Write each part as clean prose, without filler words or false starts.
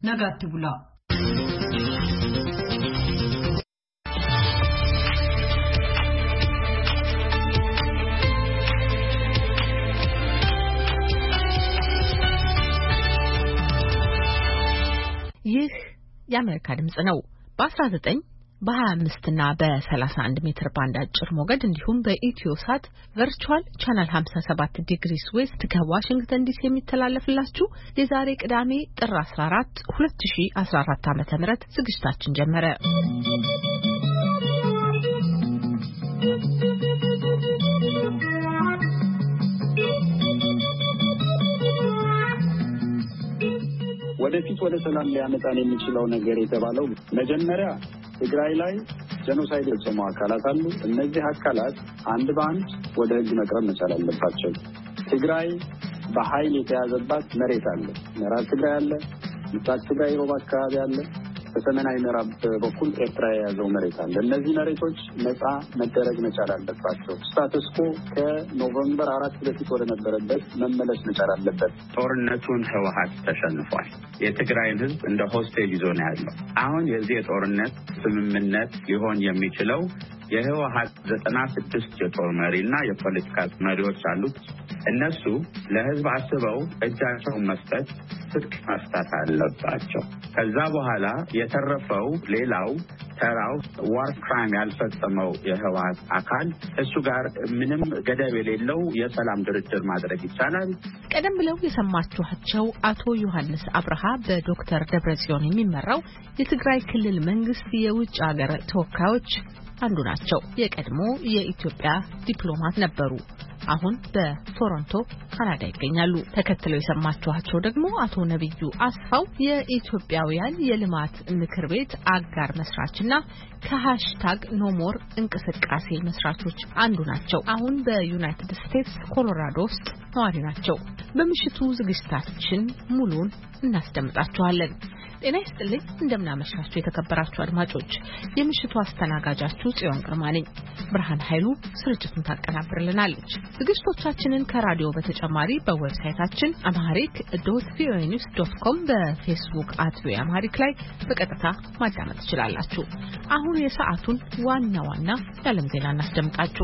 ነጋት ብላ ይህ የአሜሪካ ድምጽ ነው። በ19 በ25 እና በ31 ሜትር ባንድ አጭር ሞገድ እንዲሁም በኢትዮሳት ቨርቹዋል ቻናል 57 ዲግሪስ ዌስት ከዋሽንግተን ዲሲ የሚተላለፍላችሁ የዛሬ ቅዳሜ ጥር 14 2014 ዓ.ም ዝግጅታችን ጀመረ። ወደፊት ወደ ሰላም ሊያመጣን የሚችለው ነገር የተባለው መጀመሪያ ትግራይ ላይ ጄኖሳይድ የፈጸሙ አካላት አሉ። እነዚህ አካላት አንድ በአንድ ወደ ሕግ መቅረብ መቻል አለባቸው። ትግራይ በኃይል የተያዘባት መሬት አለ። ምዕራብ ትግራይ አለ፣ ምስራቅ ትግራይ ሮባ አካባቢ አለ፣ በሰሜናዊ ምዕራብ በኩል ኤርትራ የያዘው መሬት አለ። እነዚህ መሬቶች ነፃ መደረግ መቻል አለባቸው። ስታተስ ኮ ከኖቬምበር 4 በፊት ወደ ነበረበት መመለስ መቻል አለበት። ጦርነቱን ህወሓት ተሸንፏል። የትግራይን ህዝብ እንደ ሆስቴጅ ይዞ ነው ያለው። አሁን የዚህ የጦርነት ስምምነት ሊሆን የሚችለው የህወሓት 96 የጦር መሪና የፖለቲካ መሪዎች አሉት። እነሱ ለህዝብ አስበው እጃቸውን መስጠት ትጥቅ መስጠት አለባቸው። ከዛ በኋላ የተረፈው ሌላው ተራው ዋር ክራይም ያልፈጸመው የህወሓት አካል እሱ ጋር ምንም ገደብ የሌለው የሰላም ድርድር ማድረግ ይቻላል። ቀደም ብለው የሰማችኋቸው አቶ ዮሐንስ አብርሃ በዶክተር ደብረጽዮን የሚመራው የትግራይ ክልል መንግስት የውጭ ሀገር ተወካዮች አንዱ ናቸው። የቀድሞ የኢትዮጵያ ዲፕሎማት ነበሩ። አሁን በቶሮንቶ ካናዳ ይገኛሉ። ተከትለው የሰማችኋቸው ደግሞ አቶ ነብዩ አስፋው የኢትዮጵያውያን የልማት ምክር ቤት አጋር መስራችና #ኖሞር እንቅስቃሴ መስራቾች አንዱ ናቸው። አሁን በዩናይትድ ስቴትስ ኮሎራዶ ውስጥ ነዋሪ ናቸው። በምሽቱ ዝግጅታችን ሙሉን እናስደምጣችኋለን። ጤና ይስጥልኝ፣ እንደምናመሻችሁ የተከበራችሁ አድማጮች። የምሽቱ አስተናጋጃችሁ ጽዮን ግርማ ነኝ። ብርሃን ኃይሉ ስርጭቱን ታቀናብርልናለች። ዝግጅቶቻችንን ከራዲዮ በተጨማሪ በዌብሳይታችን amharic.voanews.com በፌስቡክ @voaamharic ላይ በቀጥታ ማዳመጥ ትችላላችሁ። አሁን የሰዓቱን ዋና ዋና የዓለም ዜና እናስደምጣችሁ።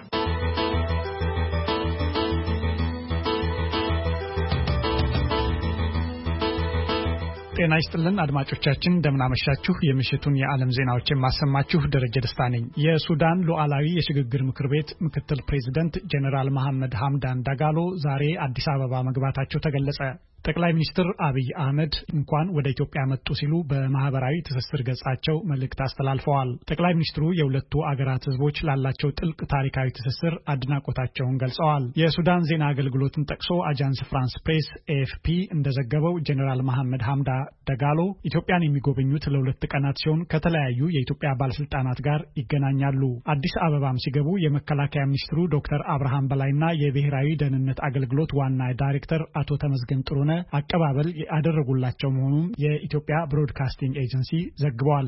ጤና ይስጥልን አድማጮቻችን፣ እንደምናመሻችሁ። የምሽቱን የዓለም ዜናዎችን ማሰማችሁ ደረጀ ደስታ ነኝ። የሱዳን ሉዓላዊ የሽግግር ምክር ቤት ምክትል ፕሬዝዳንት ጀነራል መሐመድ ሐምዳን ዳጋሎ ዛሬ አዲስ አበባ መግባታቸው ተገለጸ። ጠቅላይ ሚኒስትር አብይ አህመድ እንኳን ወደ ኢትዮጵያ መጡ ሲሉ በማህበራዊ ትስስር ገጻቸው መልእክት አስተላልፈዋል። ጠቅላይ ሚኒስትሩ የሁለቱ አገራት ህዝቦች ላላቸው ጥልቅ ታሪካዊ ትስስር አድናቆታቸውን ገልጸዋል። የሱዳን ዜና አገልግሎትን ጠቅሶ አጃንስ ፍራንስ ፕሬስ ኤኤፍፒ እንደዘገበው ጀነራል መሐመድ ሐምዳ ዳጋሎ ኢትዮጵያን የሚጎበኙት ለሁለት ቀናት ሲሆን ከተለያዩ የኢትዮጵያ ባለስልጣናት ጋር ይገናኛሉ። አዲስ አበባም ሲገቡ የመከላከያ ሚኒስትሩ ዶክተር አብርሃም በላይና የብሔራዊ ደህንነት አገልግሎት ዋና ዳይሬክተር አቶ ተመስገን ጥሩነህ አቀባበል ያደረጉላቸው መሆኑን የኢትዮጵያ ብሮድካስቲንግ ኤጀንሲ ዘግቧል።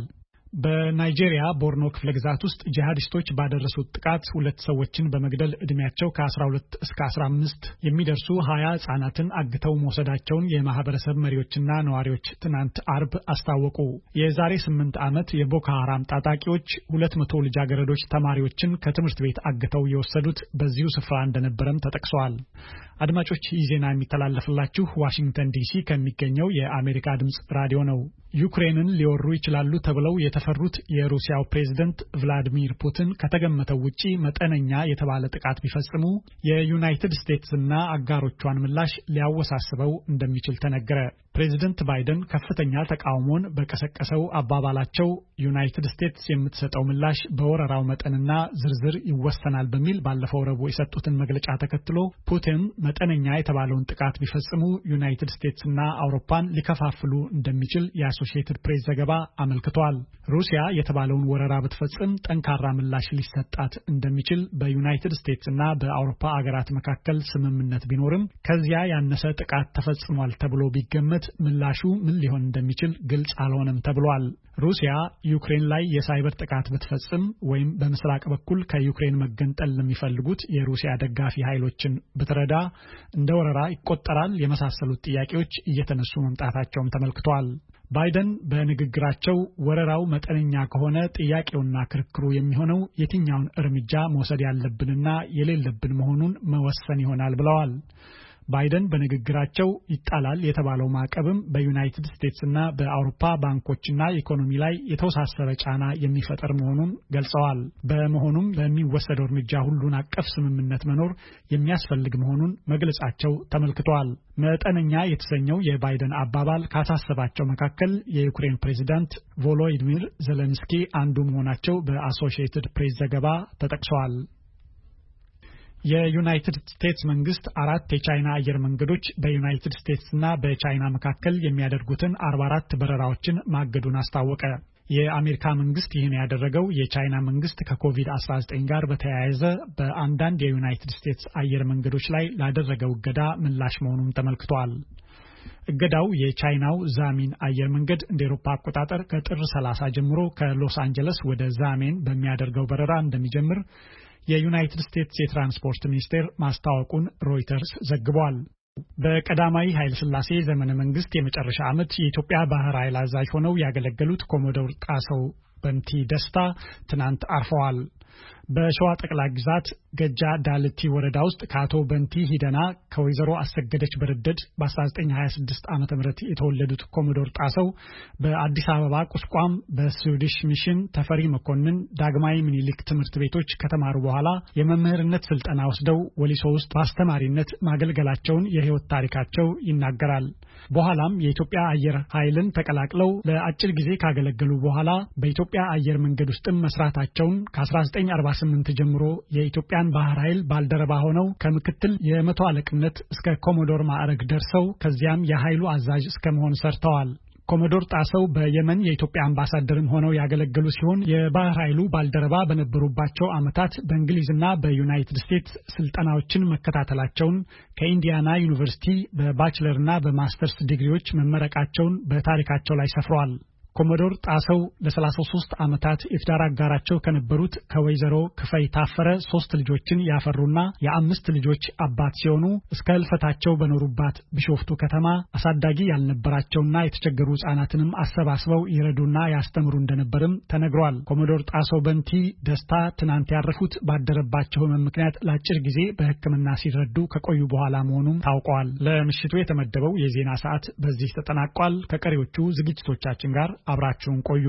በናይጄሪያ ቦርኖ ክፍለ ግዛት ውስጥ ጂሃዲስቶች ባደረሱት ጥቃት 2 ሰዎችን በመግደል እድሜያቸው ከ12 እስከ 15 የሚደርሱ 20 ህጻናትን አግተው መውሰዳቸውን የማህበረሰብ መሪዎችና ነዋሪዎች ትናንት አርብ አስታወቁ። የዛሬ 8 ዓመት የቦኮ ሐራም ታጣቂዎች 200 ልጃገረዶች ተማሪዎችን ከትምህርት ቤት አግተው የወሰዱት በዚሁ ስፍራ እንደነበረም ተጠቅሷል። አድማጮች፣ ይህ ዜና የሚተላለፍላችሁ ዋሽንግተን ዲሲ ከሚገኘው የአሜሪካ ድምጽ ራዲዮ ነው። ዩክሬንን ሊወሩ ይችላሉ ተብለው የተፈሩት የሩሲያው ፕሬዝዳንት ቭላዲሚር ፑቲን ከተገመተው ውጪ መጠነኛ የተባለ ጥቃት ቢፈጽሙ የዩናይትድ ስቴትስና አጋሮቿን ምላሽ ሊያወሳስበው እንደሚችል ተነገረ። ፕሬዝዳንት ባይደን ከፍተኛ ተቃውሞን በቀሰቀሰው አባባላቸው ዩናይትድ ስቴትስ የምትሰጠው ምላሽ በወረራው መጠንና ዝርዝር ይወሰናል በሚል ባለፈው ረቡዕ የሰጡትን መግለጫ ተከትሎ ፑቲን መጠነኛ የተባለውን ጥቃት ቢፈጽሙ ዩናይትድ ስቴትስና አውሮፓን ሊከፋፍሉ እንደሚችል የአሶሺየትድ ፕሬስ ዘገባ አመልክቷል። ሩሲያ የተባለውን ወረራ ብትፈጽም ጠንካራ ምላሽ ሊሰጣት እንደሚችል በዩናይትድ ስቴትስና በአውሮፓ አገራት መካከል ስምምነት ቢኖርም ከዚያ ያነሰ ጥቃት ተፈጽሟል ተብሎ ቢገመት ምላሹ ምን ሊሆን እንደሚችል ግልጽ አልሆነም ተብሏል። ሩሲያ ዩክሬን ላይ የሳይበር ጥቃት ብትፈጽም ወይም በምስራቅ በኩል ከዩክሬን መገንጠል ለሚፈልጉት የሩሲያ ደጋፊ ኃይሎችን ብትረዳ እንደ ወረራ ይቆጠራል የመሳሰሉት ጥያቄዎች እየተነሱ መምጣታቸውም ተመልክቷል። ባይደን በንግግራቸው ወረራው መጠነኛ ከሆነ ጥያቄውና ክርክሩ የሚሆነው የትኛውን እርምጃ መውሰድ ያለብንና የሌለብን መሆኑን መወሰን ይሆናል ብለዋል። ባይደን በንግግራቸው ይጣላል የተባለው ማዕቀብም በዩናይትድ ስቴትስና በአውሮፓ ባንኮችና ኢኮኖሚ ላይ የተወሳሰበ ጫና የሚፈጠር መሆኑን ገልጸዋል። በመሆኑም ለሚወሰደው እርምጃ ሁሉን አቀፍ ስምምነት መኖር የሚያስፈልግ መሆኑን መግለጻቸው ተመልክቷል። መጠነኛ የተሰኘው የባይደን አባባል ካሳሰባቸው መካከል የዩክሬን ፕሬዝዳንት ቮሎዲሚር ዜሌንስኪ አንዱ መሆናቸው በአሶሺየትድ ፕሬስ ዘገባ ተጠቅሷል። የዩናይትድ ስቴትስ መንግስት 4 የቻይና አየር መንገዶች በዩናይትድ ስቴትስና በቻይና መካከል የሚያደርጉትን 44 በረራዎችን ማገዱን አስታወቀ። የአሜሪካ መንግስት ይህን ያደረገው የቻይና መንግስት ከኮቪድ-19 ጋር በተያያዘ በአንዳንድ የዩናይትድ ስቴትስ አየር መንገዶች ላይ ላደረገው እገዳ ምላሽ መሆኑን ተመልክቷል። እገዳው የቻይናው ዛሚን አየር መንገድ እንደ አውሮፓ አቆጣጠር ከጥር 30 ጀምሮ ከሎስ አንጀለስ ወደ ዛሜን በሚያደርገው በረራ እንደሚጀምር የዩናይትድ ስቴትስ የትራንስፖርት ሚኒስቴር ማስታወቁን ሮይተርስ ዘግቧል። በቀዳማዊ ኃይለ ሥላሴ ዘመነ መንግስት የመጨረሻ ዓመት የኢትዮጵያ ባህር ኃይል አዛዥ ሆነው ያገለገሉት ኮሞዶር ጣሰው በንቲ ደስታ ትናንት አርፈዋል። በሸዋ ጠቅላይ ግዛት ገጃ ዳልቲ ወረዳ ውስጥ ከአቶ በንቲ ሂደና ከወይዘሮ አሰገደች በረደድ በ1926 ዓ.ም የተወለዱት ኮሞዶር ጣሰው በአዲስ አበባ ቁስቋም በስዊዲሽ ሚሽን ተፈሪ መኮንን ዳግማዊ ምኒልክ ትምህርት ቤቶች ከተማሩ በኋላ የመምህርነት ስልጠና ወስደው ወሊሶ ውስጥ በአስተማሪነት ማገልገላቸውን የህይወት ታሪካቸው ይናገራል። በኋላም የኢትዮጵያ አየር ኃይልን ተቀላቅለው ለአጭር ጊዜ ካገለገሉ በኋላ በኢትዮጵያ አየር መንገድ ውስጥም መስራታቸውን ከ1948 ጀምሮ የኢትዮጵያን ባህር ኃይል ባልደረባ ሆነው ከምክትል የመቶ አለቅነት እስከ ኮሞዶር ማዕረግ ደርሰው ከዚያም የኃይሉ አዛዥ እስከ መሆን ሰርተዋል። ኮሞዶር ጣሰው በየመን የኢትዮጵያ አምባሳደርም ሆነው ያገለገሉ ሲሆን የባህር ኃይሉ ባልደረባ በነበሩባቸው ዓመታት በእንግሊዝና በዩናይትድ ስቴትስ ስልጠናዎችን መከታተላቸውን ከኢንዲያና ዩኒቨርሲቲ በባችለርና በማስተርስ ዲግሪዎች መመረቃቸውን በታሪካቸው ላይ ሰፍረዋል። ኮሞዶር ጣሰው ለ33 ዓመታት የትዳር አጋራቸው ከነበሩት ከወይዘሮ ክፈይ ታፈረ 3 ልጆችን ያፈሩና የ5 ልጆች አባት ሲሆኑ እስከ ህልፈታቸው በኖሩባት ቢሾፍቱ ከተማ አሳዳጊ ያልነበራቸውና የተቸገሩ ህጻናትንም አሰባስበው ይረዱና ያስተምሩ እንደነበርም ተነግሯል። ኮሞዶር ጣሰው በንቲ ደስታ ትናንት ያረፉት ባደረባቸው ህመም ምክንያት ለአጭር ጊዜ በሕክምና ሲረዱ ከቆዩ በኋላ መሆኑም ታውቋል። ለምሽቱ የተመደበው የዜና ሰዓት በዚህ ተጠናቋል። ከቀሪዎቹ ዝግጅቶቻችን ጋር አብራችሁን ቆዩ።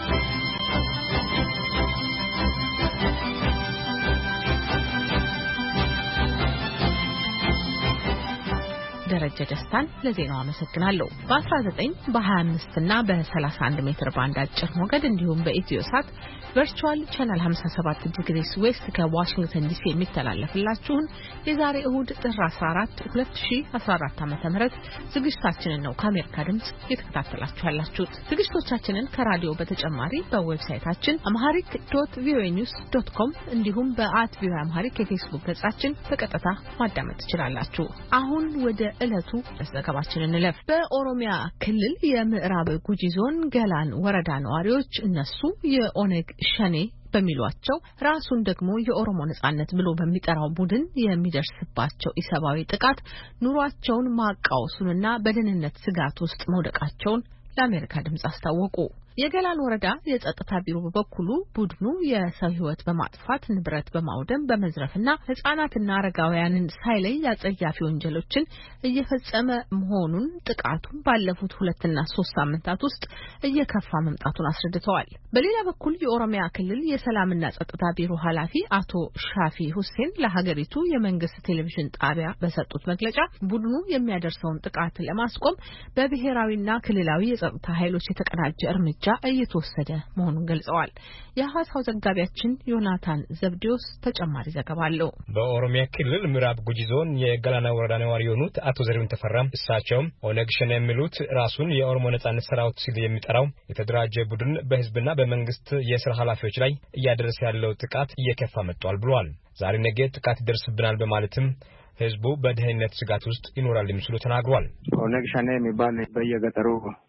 ደረጀ ደስታን ለዜናው አመሰግናለሁ። በ19 በ25 እና በ31 ሜትር ባንድ አጭር ሞገድ እንዲሁም በኢትዮሳት ቨርቹዋል ቻናል 57 ዲግሪስ ዌስት ከዋሽንግተን ዲሲ የሚተላለፍላችሁን የዛሬ እሁድ ጥር 14 2014 ዓ.ም ዝግጅታችንን ነው ከአሜሪካ ድምጽ እየተከታተላችሁ ያላችሁት። ዝግጅቶቻችንን ከራዲዮ በተጨማሪ በዌብሳይታችን amharic.voanews.com እንዲሁም @voaamharic የፌስቡክ ገጻችን በቀጥታ ማዳመጥ ትችላላችሁ። አሁን ወደ እለቱ ዘገባችን እንለፍ። በኦሮሚያ ክልል የምዕራብ ጉጂ ዞን ገላን ወረዳ ነዋሪዎች እነሱ የኦነግ ሸኔ በሚሏቸው ራሱን ደግሞ የኦሮሞ ነጻነት ብሎ በሚጠራው ቡድን የሚደርስባቸው ኢሰብአዊ ጥቃት ኑሯቸውን ማቃወሱንና በደህንነት ስጋት ውስጥ መውደቃቸውን ለአሜሪካ ድምጽ አስታወቁ። የገላን ወረዳ የጸጥታ ቢሮ በበኩሉ ቡድኑ የሰው ሕይወት በማጥፋት ንብረት በማውደም በመዝረፍና ህጻናትና አረጋውያንን ሳይለይ አጸያፊ ወንጀሎችን እየፈጸመ መሆኑን ጥቃቱን ባለፉት 2 እና 3 ሳምንታት ውስጥ እየከፋ መምጣቱን አስረድተዋል። በሌላ በኩል የኦሮሚያ ክልል የሰላምና ጸጥታ ቢሮ ኃላፊ አቶ ሻፊ ሁሴን ለሀገሪቱ የመንግስት ቴሌቪዥን ጣቢያ በሰጡት መግለጫ ቡድኑ የሚያደርሰውን ጥቃት ለማስቆም በብሔራዊና ክልላዊ የጸጥታ ኃይሎች የተቀናጀ እርምጃ እየተወሰደ መሆኑን ገልጸዋል። የሐዋሳው ዘጋቢያችን ዮናታን ዘብዲዮስ ተጨማሪ ዘገባ አለው። በኦሮሚያ ክልል ምዕራብ ጉጂ ዞን የገላና ወረዳ ነዋሪ የሆኑት አቶ ዘሪሁን ተፈራም እሳቸውም ኦነግ ሸኔ የሚሉት ራሱን የኦሮሞ ነጻነት ሰራዊት ሲል የሚጠራው የተደራጀ ቡድን በህዝብና በመንግስት የሥራ ኃላፊዎች ላይ እያደረሰ ያለው ጥቃት እየከፋ መጥቷል ብለዋል። ዛሬ ነገ ጥቃት ይደርስብናል በማለትም ህዝቡ በደህንነት ስጋት ውስጥ ይኖራል የሚሉ ተናግሯል። ኦነግ ሸኔ የሚባል በየገጠሩ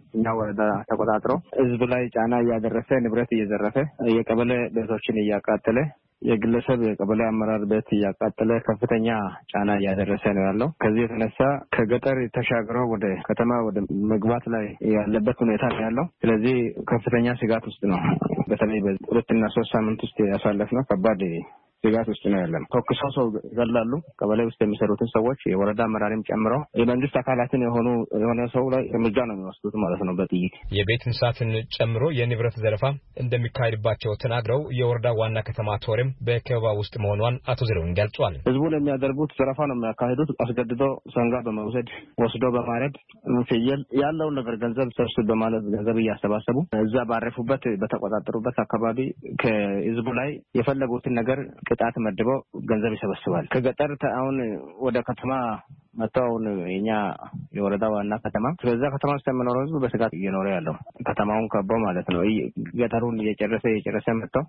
እኛ ወረዳ ተቆጣጥሮ ህዝብ ላይ ጫና እያደረሰ ንብረት እየዘረፈ የቀበሌ ቤቶችን እያቃጠለ የግለሰብ የቀበሌ አመራር ቤት እያቃጠለ ከፍተኛ ጫና እያደረሰ ነው ያለው። ከዚህ የተነሳ ከገጠር ተሻግሮ ወደ ከተማ ወደ መግባት ላይ ያለበት ሁኔታ ነው ያለው። ስለዚህ ከፍተኛ ስጋት ውስጥ ነው። በተለይ በ2 እና 3 ሳምንት ውስጥ ያሳለፍነው ከባድ ስጋት ውስጥ ነው ያለው። ተኩሰው ሰው ይገላሉ። ቀበሌ ውስጥ የሚሰሩትን ሰዎች የወረዳ አመራርም ጨምሮ የመንግስት አካላትን የሆነ ሰው ላይ እርምጃ ነው የሚወስዱት ማለት ነው በጥይት። የቤት እንስሳትን ጨምሮ የንብረት ዘረፋ እንደሚካሄድባቸው ተናግረው የወረዳ ዋና ከተማ ቶሬም በከበባ ውስጥ መሆኗን አቶ ዘሪሁን ገልጿል። ህዝቡን የሚያደርጉት ዘረፋ ነው የሚያካሂዱት። አስገድዶ ሰንጋ በመውሰድ ወስዶ በማረድ ፍየል ያለውን ነገር ገንዘብ ሰብስብ በማለት ገንዘብ እያሰባሰቡ እዛ ባረፉበት በተቆጣጠሩበት አካባቢ ከህዝቡ ላይ የፈለጉትን ነገር ቅጣት መድበው ገንዘብ ይሰበስባል። ከገጠር አሁን ወደ ከተማ መጣው የኛ የወረዳ ዋና ከተማ ስለዛ ከተማ ውስጥ የሚኖረው ህዝብ በስጋት እየኖረ ያለው ከተማውን ከቦ ማለት ነው። ገጠሩን እየጨረሰ መጣው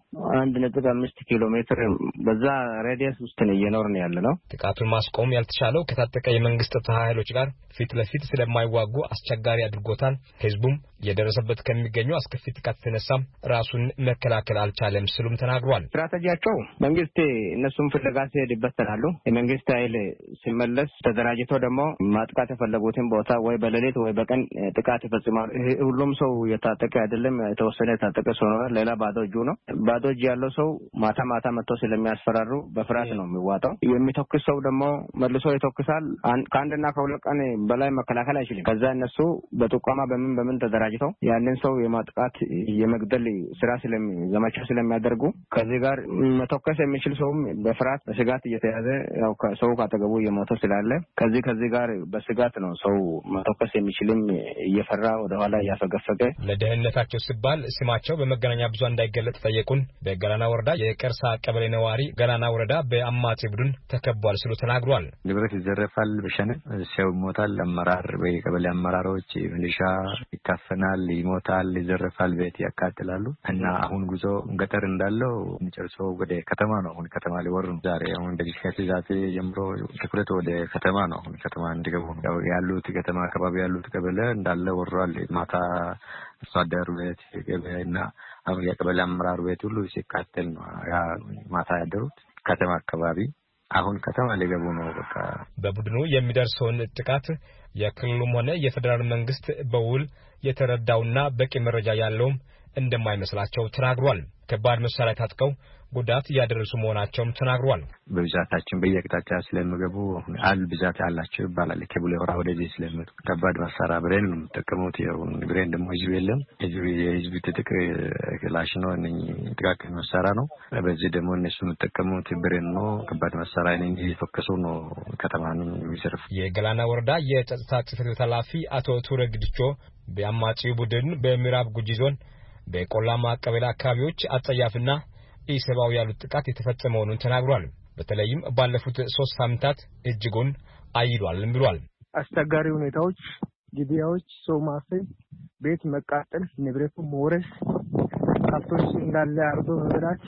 1.5 ኪሎ ሜትር በዛ ሬዲየስ ውስጥ ነው እየኖርን ያለነው። ጥቃቱን ማስቆም ያልተቻለው ከታጠቀ የመንግስት ኃይሎች ጋር ፊት ለፊት ስለማይዋጉ አስቸጋሪ አድርጎታል። ህዝቡም የደረሰበት ከሚገኙ አስከፊ ጥቃት ተነሳ ራሱን መከላከል አልቻለም ሲሉም ተናግሯል። ስትራቴጂያቸው መንግስት እነሱም ፍለጋ ሲሄድበት ተላሉ የመንግስት ኃይል ሲመለስ ተደራጅቶ ደግሞ ማጥቃት የፈለጉትን ቦታ ወይ በሌሊት ወይ በቀን ጥቃት ይፈጽማሉ። ሁሉም ሰው የታጠቀ አይደለም። የተወሰነ የታጠቀ ሰው ነው። ሌላ ባዶ እጁ ነው። ባዶ እጅ ያለው ሰው ማታ መጥቶ ስለሚያስፈራሩ በፍርሃት ነው የሚዋጣው። የሚተኩስ ሰው ደግሞ መልሶ ይተኩሳል። ከአንድና ከሁለት ቀን በላይ መከላከል አይችልም። ከዛ እነሱ በጥቆማ በምን ተደራጅተው ያንን ሰው የማጥቃት የመግደል ስራ ዘመቻ ስለሚያደርጉ ከዚህ ጋር መተኮስ የሚችል ሰውም በፍርሃት በስጋት እየተያዘ ያው ሰው ካጠገቡ እየሞተ ስላለ ከዚህ ጋር በስጋት ነው ሰው መተኮስ የሚችልም እየፈራ ወደ ኋላ እያፈገፈገ ለደህንነታቸው ሲባል ስማቸው በመገናኛ ብዙሃን እንዳይገለጥ ጠየቁን። በገላና ወረዳ የቀርሳ ቀበሌ ነዋሪ ገላና ወረዳ በአማጺ ቡድን ተከቧል ሲሉ ተናግሯል። ንብረት ይዘረፋል፣ በሸነ ሰው ይሞታል፣ አመራር በቀበሌ አመራሮች ሚሊሻ ይታፈናል፣ ይሞታል፣ ይዘረፋል፣ ቤት ያቃጥላሉ እና አሁን ጉዞ ገጠር እንዳለው ጨርሶ ወደ ከተማ ነው። አሁን ከተማ ሊወር ነው ዛሬ። አሁን ዛሬ ጀምሮ ትኩረት ወደ ከተማ ነው። አሁን ከተማ እንዲገቡ ነው ያሉት። ከተማ አካባቢ ያሉት ቀበሌ እንዳለ ወሯል። ማታ አስተዳደሩ ቤት ገበያና አሁን የቀበሌ አመራር ቤት ሁሉ ሲቃጠል ነው ማታ ያደሩት ከተማ አካባቢ። አሁን ከተማ ሊገቡ ነው። በቃ በቡድኑ የሚደርሰውን ጥቃት የክልሉም ሆነ የፌደራል መንግስት በውል የተረዳውና በቂ መረጃ ያለው እንደማይመስላቸው ተናግሯል። ከባድ መሳሪያ ታጥቀው ጉዳት ያደረሱ መሆናቸውም ተናግሯል። በብዛታችን በየቅጣጫ ስለሚገቡ አል ብዛት ያላቸው ይባላል። ከቡሌ ሆራ ወደዚህ ስለሚመጡ ከባድ መሳሪያ ብሬን ነው የሚጠቀሙት። ብሬን ደግሞ ህዝብ የለም። የህዝብ ትጥቅ ክላሽ ነው። ጥቃቅን መሳሪያ ነው። በዚህ ደግሞ እነሱ የሚጠቀሙት ብሬን ነው። ከባድ መሳሪያ ነኝ እየተፈከሱ ነው ከተማን የሚዘርፍ። የገላና ወረዳ የጸጥታ ጽሕፈት ቤት ኃላፊ አቶ ቱረ ግድቾ በአማጺ ቡድን በምዕራብ ጉጂ ዞን በቆላማ ቀበሌ አካባቢዎች አጸያፍና ኢሰብአዊ ያሉት ጥቃት የተፈጸመ መሆኑን ተናግሯል። በተለይም ባለፉት 3 ሳምንታት እጅጉን አይሏልም ብሏል። አስቸጋሪ ሁኔታዎች፣ ግድያዎች፣ ሰው ማፈን፣ ቤት መቃጠል፣ ንብረቱ መውረስ፣ ከብቶች እንዳለ አርዶ መብላት፣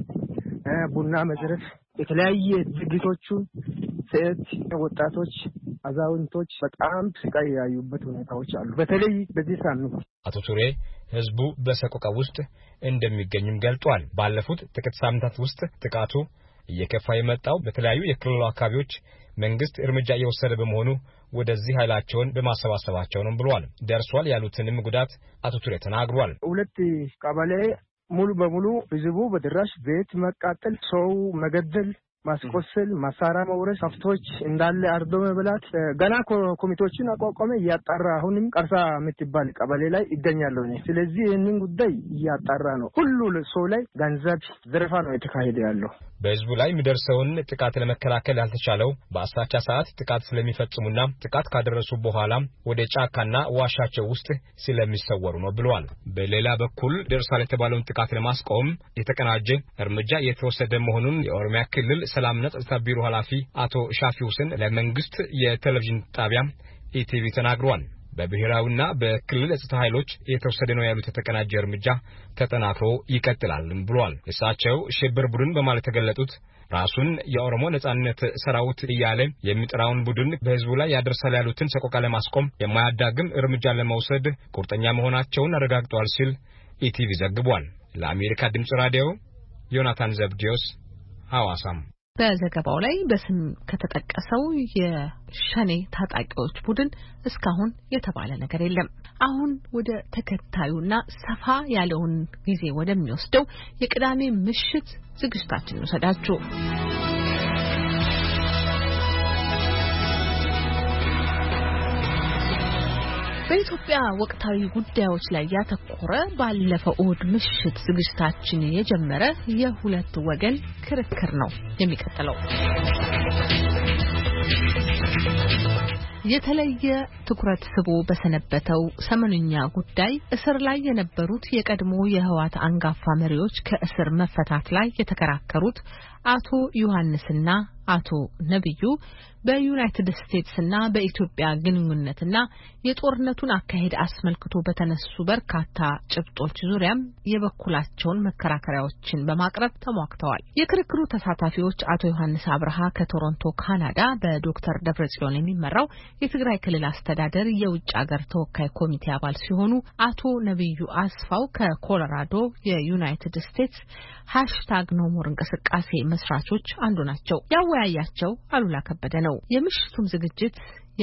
ቡና መዝረፍ፣ የተለያየ ድርጊቶቹ ሴት ወጣቶች፣ አዛውንቶች በጣም ስቃይ ያዩበት ሁኔታዎች አሉ። በተለይ በዚህ ሳምንት አቶ ቱሬ ህዝቡ በሰቆቃ ውስጥ እንደሚገኝም ገልጧል። ባለፉት ጥቂት ሳምንታት ውስጥ ጥቃቱ እየከፋ የመጣው በተለያዩ የክልሉ አካባቢዎች መንግስት እርምጃ እየወሰደ በመሆኑ ወደዚህ ኃይላቸውን በማሰባሰባቸው ነው ብሏል። ደርሷል ያሉትንም ጉዳት አቶ ቱሬ ተናግሯል። 2 ቀበሌ ሙሉ በሙሉ ህዝቡ በድራሽ ቤት መቃጠል፣ ሰው መገደል፣ ማስቆሰል፣ መሳሪያ መውረስ፣ ከብቶች እንዳለ አርዶ መብላት ገና ኮሚቴዎችን አቋቋመ እያጣራ አሁንም ቀርሳ የምትባል ቀበሌ ላይ ይገኛለሁ። ስለዚህ ይህንን ጉዳይ እያጣራ ነው። ሁሉ ሰው ላይ ገንዘብ ዘረፋ ነው የተካሄደ ያለው። በህዝቡ ላይ የሚደርሰውን ጥቃት ለመከላከል ያልተቻለው በአሳቻ ሰዓት ጥቃት ስለሚፈጽሙና ጥቃት ካደረሱ በኋላ ወደ ጫካና ዋሻቸው ውስጥ ስለሚሰወሩ ነው ብለዋል። በሌላ በኩል ደርሷል የተባለውን ጥቃት ለማስቆም የተቀናጀ እርምጃ የተወሰደ መሆኑን የኦሮሚያ ክልል ሰላምና ጸጥታ ቢሮ ኃላፊ አቶ ሻፊ ሁሴን ለመንግስት የቴሌቪዥን ጣቢያ ኢቲቪ ተናግሯል። በብሔራዊና በክልል ጸጥታ ኃይሎች የተወሰደ ነው ያሉት የተቀናጀ እርምጃ ተጠናክሮ ይቀጥላል ብሏል። እሳቸው ሽብር ቡድን በማለት ተገለጡት ራሱን የኦሮሞ ነጻነት ሰራዊት እያለ የሚጠራውን ቡድን በህዝቡ ላይ ያደርሳል ያሉትን ሰቆቃ ለማስቆም የማያዳግም እርምጃ ለመውሰድ ቁርጠኛ መሆናቸውን አረጋግጠዋል ሲል ኢቲቪ ዘግቧል። ለአሜሪካ ድምጽ ራዲዮ ዮናታን ዘብዲዮስ ሐዋሳም። በዘገባው ላይ በስም ከተጠቀሰው የሸኔ ታጣቂዎች ቡድን እስካሁን የተባለ ነገር የለም። አሁን ወደ ተከታዩና ሰፋ ያለውን ጊዜ ወደሚወስደው የቅዳሜ ምሽት ዝግጅታችን ወሰዳችሁ። በኢትዮጵያ ወቅታዊ ጉዳዮች ላይ ያተኮረ ባለፈው እሁድ ምሽት ዝግጅታችን የጀመረ የሁለት ወገን ክርክር ነው የሚቀጥለው። የተለየ ትኩረት ስቦ በሰነበተው ሰሞንኛ ጉዳይ እስር ላይ የነበሩት የቀድሞ የህወሓት አንጋፋ መሪዎች ከእስር መፈታት ላይ የተከራከሩት አቶ ዮሐንስና አቶ ነብዩ በዩናይትድ ስቴትስና በኢትዮጵያ ግንኙነትና የጦርነቱን አካሄድ አስመልክቶ በተነሱ በርካታ ጭብጦች ዙሪያም የበኩላቸውን መከራከሪያዎችን በማቅረብ ተሟግተዋል። የክርክሩ ተሳታፊዎች አቶ ዮሐንስ አብርሃ ከቶሮንቶ ካናዳ በዶክተር ደብረጽዮን የሚመራው የትግራይ ክልል አስተዳደር የውጭ ሀገር ተወካይ ኮሚቴ አባል ሲሆኑ አቶ ነብዩ አስፋው ከኮሎራዶ የዩናይትድ ስቴትስ #ኖሞር እንቅስቃሴ መስራቾች አንዱ ናቸው። ያወያያቸው አሉላ ከበደ ነው። የምሽቱም ዝግጅት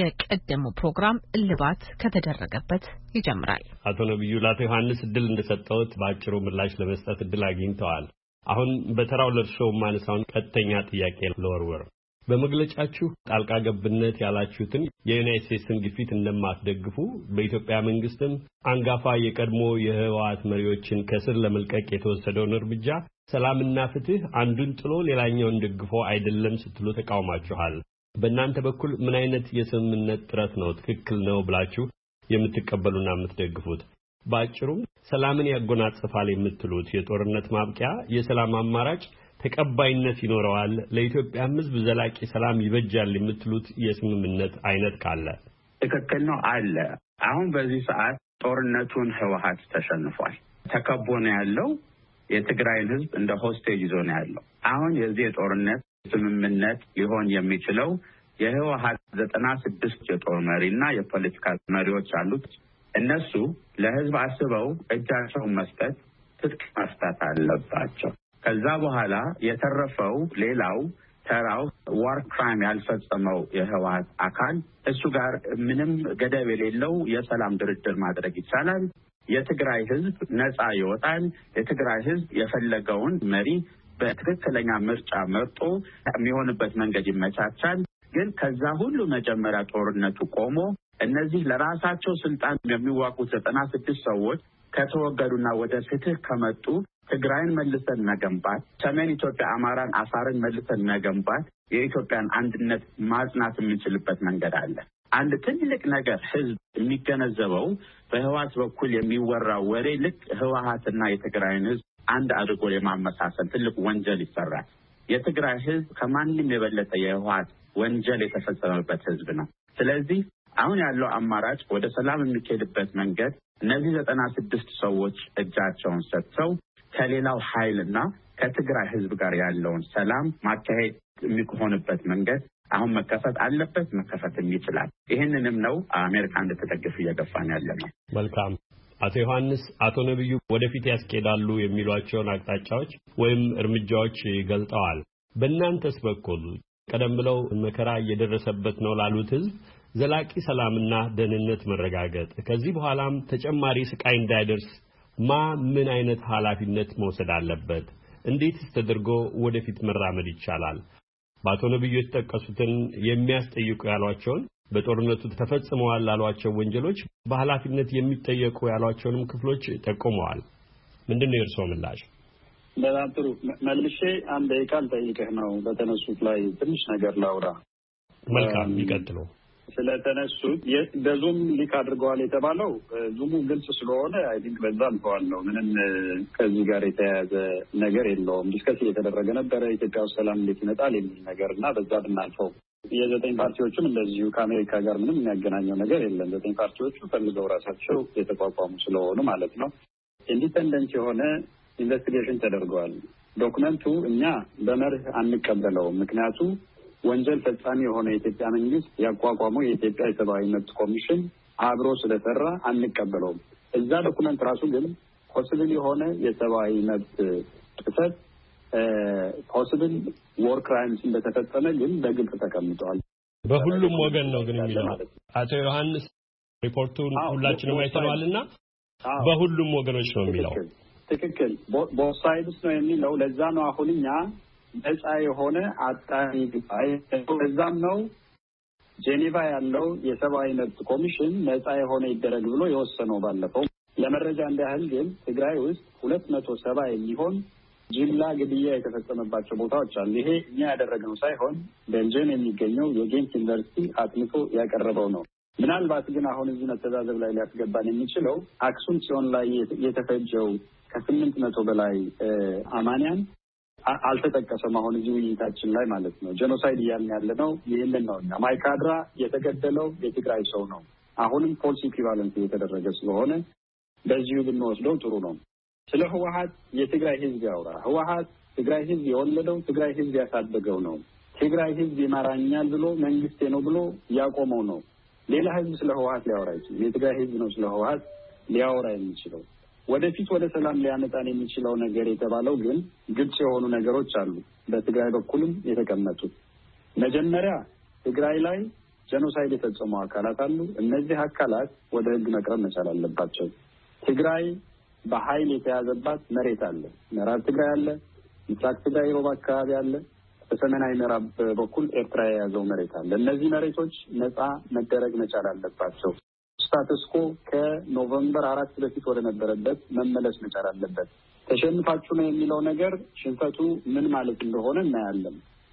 የቀደመው ፕሮግራም እልባት ከተደረገበት ይጀምራል። አቶ ነብዩ ለአቶ ዮሐንስ እድል እንደሰጠውት በአጭሩ ምላሽ ለመስጠት እድል አግኝተዋል። አሁን በተራው ለርሶ ማነሳውን ቀጥተኛ ጥያቄ ለወርወር በመግለጫችሁ ጣልቃ ገብነት ያላችሁትን የዩናይትድ ስቴትስን ግፊት እንደማትደግፉ በኢትዮጵያ መንግስትም አንጋፋ የቀድሞ የህወሓት መሪዎችን ከስር ለመልቀቅ የተወሰደውን እርምጃ ሰላምና ፍትህ አንዱን ጥሎ ሌላኛውን ደግፎ አይደለም ስትሉ ተቃውማችኋል። በእናንተ በኩል ምን አይነት የስምምነት ጥረት ነው ትክክል ነው ብላችሁ የምትቀበሉና የምትደግፉት? በአጭሩም ሰላምን ያጎናጽፋል የምትሉት የጦርነት ማብቂያ የሰላም አማራጭ ተቀባይነት ይኖረዋል፣ ለኢትዮጵያ ሕዝብ ዘላቂ ሰላም ይበጃል የምትሉት የስምምነት አይነት ካለ? ትክክል ነው አለ። አሁን በዚህ ሰዓት ጦርነቱን ህወሓት ተሸንፏል። ተከቦ ነው ያለው። የትግራይን ህዝብ እንደ ሆስቴጅ ይዞ ነው ያለው። አሁን የዚህ የጦርነት ስምምነት ሊሆን የሚችለው የህወሓት 96 የጦር መሪና የፖለቲካ መሪዎች አሉት። እነሱ ለህዝብ አስበው እጃቸውን መስጠት ትጥቅ መፍታት አለባቸው። ከዛ በኋላ የተረፈው ሌላው ተራው ዋር ክራይም ያልፈጸመው የህወሓት አካል እሱ ጋር ምንም ገደብ የሌለው የሰላም ድርድር ማድረግ ይቻላል። የትግራይ ህዝብ ነፃ ይወጣል። የትግራይ ህዝብ የፈለገውን መሪ በትክክለኛ ምርጫ መርጦ የሚሆንበት መንገድ ይመቻቻል። ግን ከዛ ሁሉ መጀመሪያ ጦርነቱ ቆሞ እነዚህ ለራሳቸው ስልጣን የሚዋጉት 96 ሰዎች ከተወገዱና ወደ ፍትህ ከመጡ ትግራይን መልሰን መገንባት፣ ሰሜን ኢትዮጵያ አማራን፣ አፋርን መልሰን መገንባት፣ የኢትዮጵያን አንድነት ማጽናት የምንችልበት መንገድ አለ። አንድ ትልቅ ነገር ህዝብ የሚገነዘበው በህወሓት በኩል የሚወራው ወሬ ልክ ህወሓትና የትግራይን ህዝብ አንድ አድርጎ የማመሳሰል ትልቅ ወንጀል ይሰራል። የትግራይ ህዝብ ከማንም የበለጠ የህወሓት ወንጀል የተፈጸመበት ህዝብ ነው። ስለዚህ አሁን ያለው አማራጭ ወደ ሰላም የሚካሄድበት መንገድ እነዚህ 96 ሰዎች እጃቸውን ሰጥተው ከሌላው ኃይልና ከትግራይ ህዝብ ጋር ያለውን ሰላም ማካሄድ የሚሆንበት መንገድ አሁን መከፈት አለበት፣ መከፈትም ይችላል። ይህንንም ነው አሜሪካ እንድትደግፍ እየገፋን ያለ ነው። መልካም። አቶ ዮሐንስ፣ አቶ ነብዩ ወደፊት ያስኬዳሉ የሚሏቸውን አቅጣጫዎች ወይም እርምጃዎች ገልጠዋል። በእናንተስ በኩል ቀደም ብለው መከራ እየደረሰበት ነው ላሉት ህዝብ ዘላቂ ሰላምና ደህንነት መረጋገጥ ከዚህ በኋላም ተጨማሪ ስቃይ እንዳይደርስ ምን አይነት ኃላፊነት መውሰድ አለበት? እንዴትስ ተደርጎ ወደፊት መራመድ ይቻላል? በአቶ ነብዩ የተጠቀሱትን የሚያስጠይቁ ያሏቸውን በጦርነቱ ተፈጽመዋል ላሏቸው ወንጀሎች በኃላፊነት የሚጠየቁ ያሏቸውንም ክፍሎች ጠቁመዋል። ምንድነው የእርስዎ ምላሽ? በጣም ጥሩ። መልሼ አንድ ቃል ጠይቀህ ነው በተነሱት ላይ ትንሽ ነገር ላውራ። መልካም፣ ይቀጥሉ። ስለተነሱት በዙም ሊክ አድርገዋል የተባለው ዙሙ ግልጽ ስለሆነ አይ ቲንክ በዛም ተዋለው ምንም ከዚህ ጋር የተያያዘ ነገር የለውም። ዲስከስ እየተደረገ ነበረ ኢትዮጵያ ውስጥ ሰላም እንዴት ይመጣል የሚል ነገር እና በዛ ብናልፈው የ9 ፓርቲዎችም እንደዚሁ ከአሜሪካ ጋር ምንም የሚያገናኘው ነገር የለም። 9 ፓርቲዎቹ ፈልገው ራሳቸው የተቋቋሙ ስለሆኑ ማለት ነው። ኢንዲፔንደንት የሆነ ኢንቨስቲጌሽን ተደርገዋል። ዶክመንቱ እኛ በመርህ አንቀበለውም። ምክንያቱም ወንጀል ፈጻሚ የሆነ የኢትዮጵያ መንግስት ያቋቋመው የኢትዮጵያ የሰብአዊ መብት ኮሚሽን አብሮ ስለሰራ አንቀበለውም። እዛ ዶክመንት ራሱ ግን ፖሲብል የሆነ የሰብአዊ መብት ጥሰት ፖሲብል ዎር ክራይምስ እንደተፈጸመ ግን በግልጽ ተቀምጧል። በሁሉም ወገን ነው ግን የሚለው አቶ ዮሐንስ ሪፖርቱን ሁላችንም አይተናልና በሁሉም ወገኖች ነው የሚለው። ትክክል ቦth sides ነው የሚለው። ለዛ ነው አሁን እኛ ነፃ የሆነ አጣሪ ጉባኤ ለዛም ነው ጄኔቫ ያለው የሰብአዊ መብት ኮሚሽን ነፃ የሆነ ይደረግ ብሎ የወሰነው ባለፈው። ለመረጃ እንዳያህል ግን ትግራይ ውስጥ 270 የሚሆን ጅምላ ግድያ የተፈጸመባቸው ቦታዎች አሉ። ይሄ እኛ ያደረግነው ሳይሆን ቤልጅየም የሚገኘው የጌንት ዩኒቨርሲቲ አጥንቶ ያቀረበው ነው። ምናልባት ግን አሁን እዚህ መተዛዘብ ላይ ሊያስገባን የሚችለው አክሱም ጽዮን ላይ የተፈጀው ከ800 በላይ አማንያን አልተጠቀሰም። አሁን እዚህ ውይይታችን ላይ ማለት ነው። ጄኖሳይድ እያልን ያለ ነው ይህንን ነው። እና ማይካድራ የተገደለው የትግራይ ሰው ነው። አሁንም ፎልስ ኢኩቫለንስ የተደረገ ስለሆነ በዚሁ ብንወስደው ጥሩ ነው። ስለ ህወሓት የትግራይ ህዝብ ያውራ። ህወሓት ትግራይ ህዝብ የወለደው ትግራይ ህዝብ ያሳደገው ነው። ትግራይ ህዝብ ይመራኛል ብሎ መንግስቴ ነው ብሎ ያቆመው ነው። ሌላ ህዝብ ስለ ህወሓት ሊያወራ ይችላል። የትግራይ ህዝብ ነው ስለ ህወሓት ሊያወራ የሚችለው። ወደፊት ወደ ሰላም ሊያመጣን የሚችለው ነገር የተባለው ግን ግልጽ የሆኑ ነገሮች አሉ፣ በትግራይ በኩልም የተቀመጡት። መጀመሪያ ትግራይ ላይ ጄኖሳይድ የፈጸሙ አካላት አሉ። እነዚህ አካላት ወደ ህግ መቅረብ መቻል አለባቸው። ትግራይ በኃይል የተያዘባት መሬት አለ። ምዕራብ ትግራይ አለ፣ ምስራቅ ትግራይ ሮብ አካባቢ አለ፣ በሰሜናዊ ምዕራብ በኩል ኤርትራ የያዘው መሬት አለ። እነዚህ መሬቶች ነፃ መደረግ መቻል አለባቸው። ስታተስኮ ከኖቨምበር 4 በፊት ወደ ነበረበት መመለስ መቻል አለበት። ተሸንፋችሁ ነው የሚለው ነገር ሽንፈቱ ምን ማለት እንደሆነ እናያለን።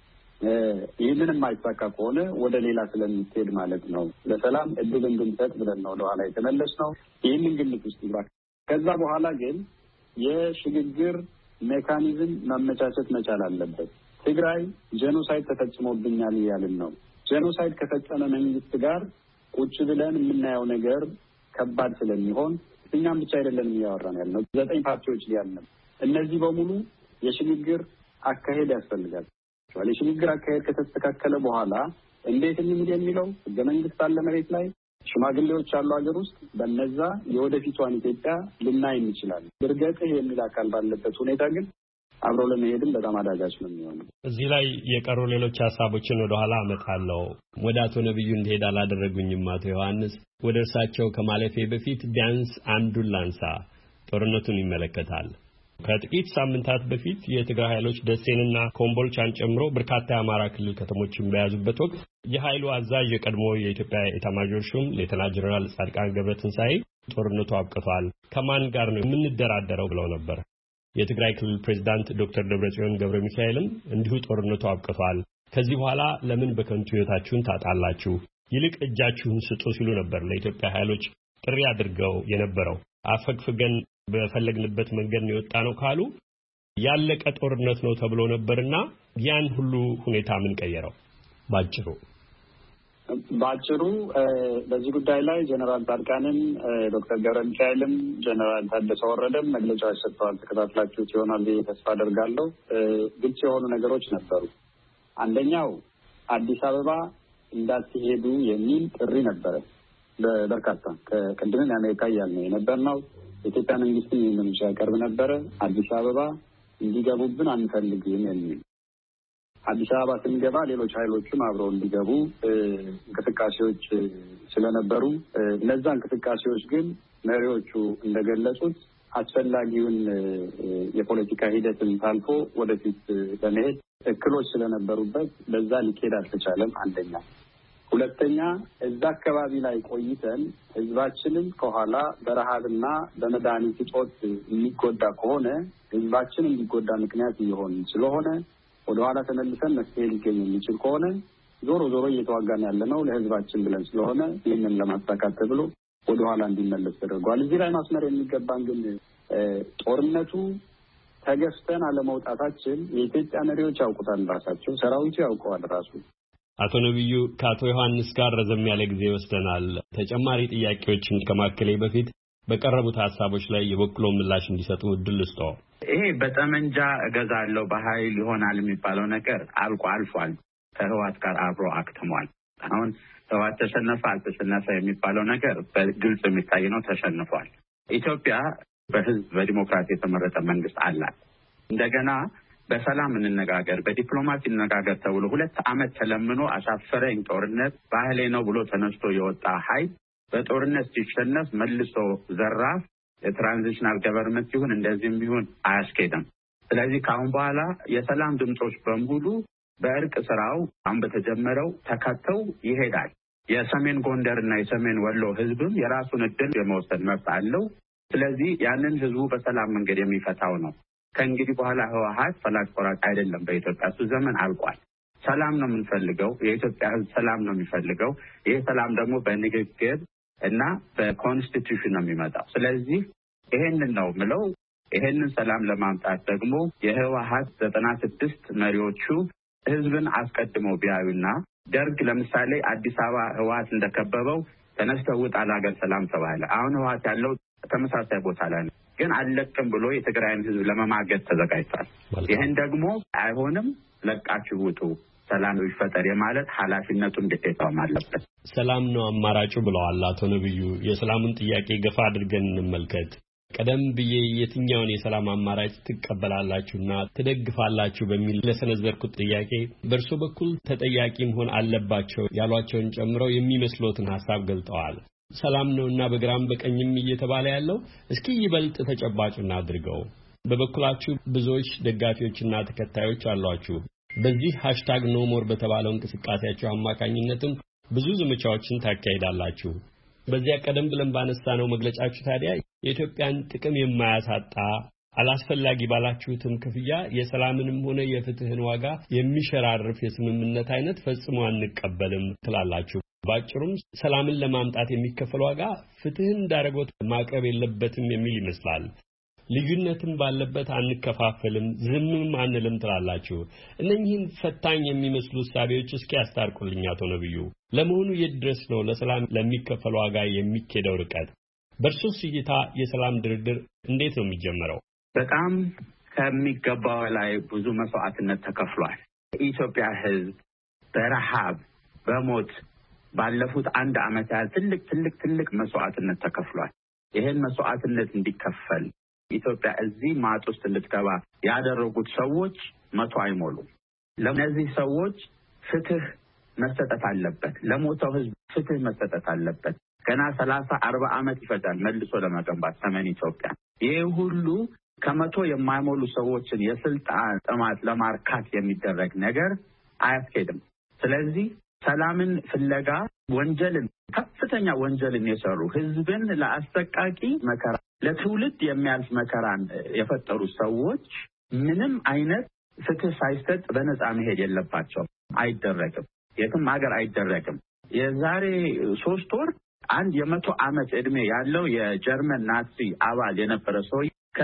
ይህንን የማይሳካ ከሆነ ወደ ሌላ ስለሚሄድ ማለት ነው። ለሰላም እድል እንድንሰጥ ብለን ነው ወደኋላ የተመለስ ነው። ይህንን ግምት ውስጥ ይግባ። ከዛ በኋላ ግን የሽግግር ሜካኒዝም ማመቻቸት መቻል አለበት። ትግራይ ጄኖሳይድ ተፈጽሞብኛል እያልን ነው። ጄኖሳይድ ከፈጸመ መንግስት ጋር ቁጭ ብለን የምናየው ነገር ከባድ ስለሚሆን እኛም ብቻ አይደለም እያወራን ያልነው 9 ፓርቲዎች ሊያልነው እነዚህ በሙሉ የሽግግር አካሄድ ያስፈልጋል። የሽግግር አካሄድ ከተስተካከለ በኋላ እንዴት እንሂድ የሚለው ህገ መንግስት አለ መሬት ላይ፣ ሽማግሌዎች አሉ ሀገር ውስጥ። በነዛ የወደፊቷን ኢትዮጵያ ልናይ እንችላለን። ድርገጥህ የሚል አካል ባለበት ሁኔታ ግን አብሮ ለመሄድም በጣም አዳጋች ነው የሚሆነው። እዚህ ላይ የቀሩ ሌሎች ሀሳቦችን ወደ ኋላ አመጣለሁ። ወደ አቶ ነብዩ እንዲሄድ አላደረጉኝም። አቶ ዮሐንስ ወደ እርሳቸው ከማለፌ በፊት ቢያንስ አንዱን ላንሳ። ጦርነቱን ይመለከታል። ከጥቂት ሳምንታት በፊት የትግራይ ኃይሎች ደሴንና ኮምቦልቻን ጨምሮ በርካታ የአማራ ክልል ከተሞችን በያዙበት ወቅት የኃይሉ አዛዥ የቀድሞ የኢትዮጵያ ኤታማዦር ሹም ሌተና ጀነራል ጻድቃን ገብረትንሳኤ ጦርነቱ አብቅቷል፣ ከማን ጋር ነው የምንደራደረው ብለው ነበር። የትግራይ ክልል ፕሬዝዳንት ዶክተር ደብረጽዮን ገብረ ሚካኤልም እንዲሁ ጦርነቱ አብቅቷል፣ ከዚህ በኋላ ለምን በከንቱ ህይወታችሁን ታጣላችሁ፣ ይልቅ እጃችሁን ስጡ ሲሉ ነበር ለኢትዮጵያ ኃይሎች ጥሪ አድርገው የነበረው። አፈግፍገን በፈለግንበት መንገድ ነው የወጣ ነው ካሉ ያለቀ ጦርነት ነው ተብሎ ነበርና ያን ሁሉ ሁኔታ ምን ቀየረው? ባጭሩ በዚህ ጉዳይ ላይ ጀነራል ጻድቃንም ዶክተር ገብረ ሚካኤልም ጀነራል ታደሰ ወረደም መግለጫዎች ሰጥተዋል። ተከታትላችሁት ይሆናል ብዬ ተስፋ አደርጋለሁ። ግልጽ የሆኑ ነገሮች ነበሩ። አንደኛው አዲስ አበባ እንዳትሄዱ የሚል ጥሪ ነበረ። በበርካታ ከቅድም የአሜሪካ እያልን የነበርነው የኢትዮጵያ መንግስትም ይህንን ሲያቀርብ ነበረ። አዲስ አበባ እንዲገቡብን አንፈልግም የሚል አዲስ አበባ ስንገባ ሌሎች ኃይሎችም አብረው እንዲገቡ እንቅስቃሴዎች ስለነበሩ እነዛ እንቅስቃሴዎች ግን መሪዎቹ እንደገለጹት አስፈላጊውን የፖለቲካ ሂደትን ታልፎ ወደፊት ለመሄድ እክሎች ስለነበሩበት በዛ ሊኬድ አልተቻለም። አንደኛ። ሁለተኛ እዛ አካባቢ ላይ ቆይተን ህዝባችንን ከኋላ በረሃብና በመድኃኒት እጦት የሚጎዳ ከሆነ ህዝባችን እንዲጎዳ ምክንያት እየሆን ስለሆነ ወደኋላ ተመልሰን መፍትሄ ሊገኝ የሚችል ከሆነ ዞሮ ዞሮ እየተዋጋን ያለነው ለህዝባችን ብለን ስለሆነ ይህንን ለማሳካት ተብሎ ወደኋላ እንዲመለስ ተደርጓል። እዚህ ላይ ማስመር የሚገባን ግን ጦርነቱ ተገፍተን አለመውጣታችን የኢትዮጵያ መሪዎች ያውቁታል፣ ራሳቸው ሰራዊቱ ያውቀዋል ራሱ። አቶ ነብዩ ከአቶ ዮሐንስ ጋር ረዘም ያለ ጊዜ ወስደናል። ተጨማሪ ጥያቄዎችን ከማከሌ በፊት በቀረቡት ሐሳቦች ላይ የበኩሎ ምላሽ እንዲሰጡ እድል ልስጦ። ይሄ በጠመንጃ እገዛለሁ በኃይል ይሆናል የሚባለው ነገር አልፏል። ከህዋት ጋር አብሮ አክትሟል። አሁን ህዋት ተሸነፈ አልተሸነፈ የሚባለው ነገር በግልጽ የሚታይ ነው። ተሸንፏል። ኢትዮጵያ በህዝብ በዲሞክራሲ የተመረጠ መንግስት አላት። እንደገና በሰላም እንነጋገር በዲፕሎማሲ እንነጋገር ተብሎ 2 ዓመት ተለምኖ አሻፈረኝ ጦርነት ባህሌ ነው ብሎ ተነስቶ የወጣ ኃይል በጦርነት ሲሸነፍ መልሶ ዘራፍ የትራንዚሽናል ገቨርንመንት ይሁን እንደዚህም ቢሆን አያስኬድም። ስለዚህ ከአሁን በኋላ የሰላም ድምጾች በሙሉ በእርቅ ስራው አሁን በተጀመረው ተከተው ይሄዳል። የሰሜን ጎንደርና የሰሜን ወሎ ህዝብም የራሱን እድል የመወሰን መብት አለው። ስለዚህ ያንን ህዝቡ በሰላም መንገድ የሚፈታው ነው። ከእንግዲህ በኋላ ህወሓት ፈላጭ ቆራጭ አይደለም። በኢትዮጵያ እሱ ዘመን አልቋል። ሰላም ነው የምንፈልገው። የኢትዮጵያ ህዝብ ሰላም ነው የሚፈልገው። ይሄ ሰላም ደግሞ በንግግር እና በኮንስቲቱሽን ነው የሚመጣው። ስለዚህ ይሄንን ነው ምለው። ይሄንን ሰላም ለማምጣት ደግሞ የህወሓት 96 መሪዎቹ ህዝብን አስቀድመው ቢያዩና ደርግ ለምሳሌ አዲስ አበባ ህወሓት እንደከበበው ተነስተው ውጣ ለሀገር ሰላም ተባለ። አሁን ህወሓት ያለው ተመሳሳይ ቦታ ላይ ነው፣ ግን አልለቅም ብሎ የትግራይን ህዝብ ለመማገድ ተዘጋጅቷል። ይሄን ደግሞ አይሆንም ለቃችሁ ውጡ ሰላም ይፈጠር የማለት ኃላፊነቱን ግዴታውም አለበት። ሰላም ነው አማራጩ ብለዋል አቶ ነብዩ። የሰላሙን ጥያቄ ገፋ አድርገን እንመልከት። ቀደም ብዬ የትኛውን የሰላም አማራጭ ትቀበላላችሁና ትደግፋላችሁ በሚል ለሰነዘርኩት ጥያቄ በእርሶ በኩል ተጠያቂ መሆን አለባቸው ያሏቸውን ጨምረው የሚመስሎትን ሐሳብ ገልጠዋል። ሰላም ነውና በግራም በቀኝም እየተባለ ያለው እስኪ ይበልጥ ተጨባጭና አድርገው። በበኩላችሁ ብዙዎች ደጋፊዎችና ተከታዮች አሏችሁ። በዚህ #ኖሞር በተባለው እንቅስቃሴያችሁ አማካኝነትም ብዙ ዘመቻዎችን ታካሂዳላችሁ። በዚያ ቀደም ብለን ባነሳነው መግለጫችሁ ታዲያ የኢትዮጵያን ጥቅም የማያሳጣ አላስፈላጊ ባላችሁትም ክፍያ የሰላምንም ሆነ የፍትህን ዋጋ የሚሸራርፍ የስምምነት አይነት ፈጽሞ አንቀበልም ትላላችሁ። ባጭሩም ሰላምን ለማምጣት የሚከፈል ዋጋ ፍትህን ዳረጎት ማቅረብ የለበትም የሚል ይመስላል። ልዩነትም ባለበት አንከፋፈልም ዝምም አንልም ትላላችሁ። እነኚህን ፈታኝ የሚመስሉ ሐሳቦች እስኪ ያስታርቁልኝ አቶ ነብዩ። ለመሆኑ የት ድረስ ነው ለሰላም ለሚከፈል ዋጋ የሚኬደው ርቀት? በእርሱስ እይታ የሰላም ድርድር እንዴት ነው የሚጀምረው? በጣም ከሚገባው ላይ ብዙ መስዋዕትነት ተከፍሏል። የኢትዮጵያ ህዝብ በረሃብ በሞት ባለፉት 1 ዓመት ያህል ትልቅ መስዋዕትነት ተከፍሏል። ይሄን መስዋዕትነት እንዲከፈል ኢትዮጵያ እዚህ ማጥ ውስጥ እንድትገባ ያደረጉት ሰዎች 100 አይሞሉም። ለነዚህ ሰዎች ፍትህ መሰጠት አለበት። ለሞተው ህዝብ ፍትህ መሰጠት አለበት። ገና 30-40 ዓመት ይፈጃል መልሶ ለመገንባት ሰሜን ኢትዮጵያ። ይሄ ሁሉ ከ100 የማይሞሉ ሰዎችን የስልጣን ጥማት ለማርካት የሚደረግ ነገር አያስኬድም። ስለዚህ ሰላምን ፍለጋ ወንጀልን ከፍተኛ ወንጀልን የሰሩ ህዝብን ለአሰቃቂ መከራ ለትውልድ የሚያልፍ መከራን የፈጠሩ ሰዎች ምንም አይነት ፍትህ ሳይሰጥ በነፃ መሄድ የለባቸውም። አይደረግም። የትም ሀገር አይደረግም። የዛሬ 3 ወር አንድ የ100 ዓመት ዕድሜ ያለው የጀርመን ናዚ አባል የነበረ ሰው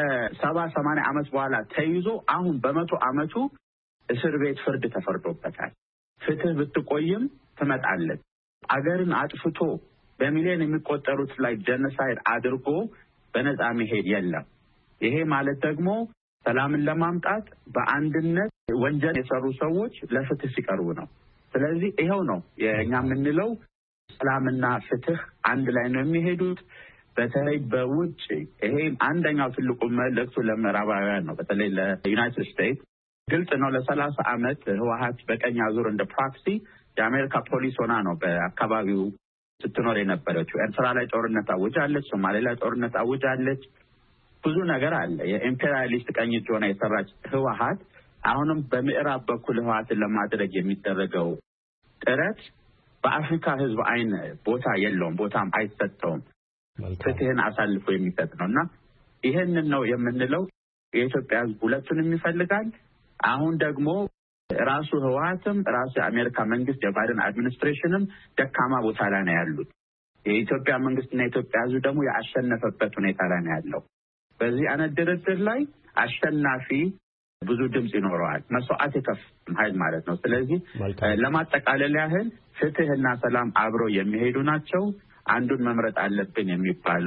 ከ70-80 ዓመት በኋላ ተይዞ አሁን በ100 ዓመቱ እስር ቤት ፍርድ ተፈርዶበታል። ፍትህ ብትቆይም ትመጣለች። አገርን አጥፍቶ በሚሊዮን የሚቆጠሩት ላይ ጀነሳይድ አድርጎ በነፃ መሄድ የለም። ይሄ ማለት ደግሞ ሰላምን ለማምጣት በአንድነት ወንጀል የሰሩ ሰዎች ለፍትህ ሲቀርቡ ነው። ስለዚህ ይሄው ነው የኛ የምንለው ሰላምና ፍትህ አንድ ላይ ነው የሚሄዱት። በተለይ በውጭ ይሄ አንደኛው ትልቁ መልእክቱ ለምዕራባውያን ነው። በተለይ ለዩናይትድ ስቴትስ ግልጽ ነው። ለ30 ዓመት ህወሓት በቀኝ አዙር እንደ ፕሮክሲ የአሜሪካ ፖሊስ ሆና ነው በአካባቢው ስትኖር የነበረችው። ኤርትራ ላይ ጦርነት አውጃለች፣ ሶማሌ ላይ ጦርነት አውጃለች። ብዙ ነገር አለ። የኢምፔሪያሊስት ቀኝ እጅ ሆና የሰራች ህወሓት አሁንም በምዕራብ በኩል ህወሓትን ለማድረግ የሚደረገው ጥረት በአፍሪካ ህዝብ አይን ቦታ የለውም፣ ቦታም አይሰጠውም። ፍትህን አሳልፎ የሚሰጥ ነውና ይሄንን ነው የምንለው። የኢትዮጵያ ህዝብ ሁለቱንም ይፈልጋል። አሁን ደግሞ ራሱ ህወሓትም ራሱ የአሜሪካ መንግስት የባይደን አድሚኒስትሬሽንም ደካማ ቦታ ላይ ነው ያሉት። የኢትዮጵያ መንግስትና የኢትዮጵያ ህዝብ ደግሞ ያሸነፈበት ሁኔታ ላይ ነው ያለው። በዚህ አይነት ድርድር ላይ አሸናፊ ብዙ ድምጽ ይኖረዋል። መስዋዕት የከፈለ ኃይል ማለት ነው። ስለዚህ ለማጠቃለል ያህል ፍትህና ሰላም አብረው የሚሄዱ ናቸው። አንዱን መምረጥ አለብን የሚባለው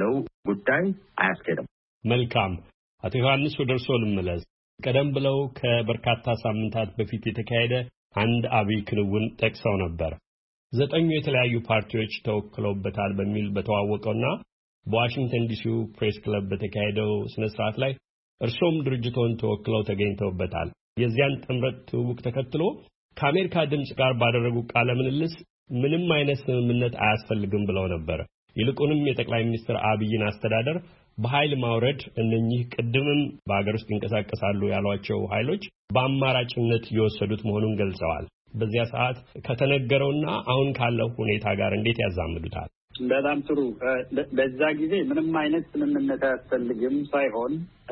ጉዳይ አያስኬድም። መልካም አቶ ዮሐንስ ወደ እርስዎ ልመለስ። ቀደም ብለው ከበርካታ ሳምንታት በፊት የተካሄደ አንድ አብይ ክንውን ጠቅሰው ነበር። 9 የተለያዩ ፓርቲዎች ተወክለውበታል በሚል በተዋወቀውና በዋሽንግተን ዲሲው ፕሬስ ክለብ በተካሄደው ስነ ስርዓት ላይ እርሶም ድርጅቶን ተወክለው ተገኝተውበታል። የዚያን ጥምረት ትውውቅ ተከትሎ ከአሜሪካ ድምጽ ጋር ባደረጉ ቃለ ምልልስ ምንም አይነት ስምምነት አያስፈልግም ብለው ነበር። ይልቁንም የጠቅላይ ሚኒስትር አብይን አስተዳደር በኃይል ማውረድ እነኚህ ቅድምም በአገር ውስጥ ይንቀሳቀሳሉ ያሏቸው ኃይሎች በአማራጭነት የወሰዱት መሆኑን ገልጸዋል። በዚያ ሰዓት ከተነገረውና አሁን ካለው ሁኔታ ጋር እንዴት ያዛምዱታል? በጣም ጥሩ። በዛ ጊዜ ምንም አይነት ስምምነት አያስፈልግም ሳይሆን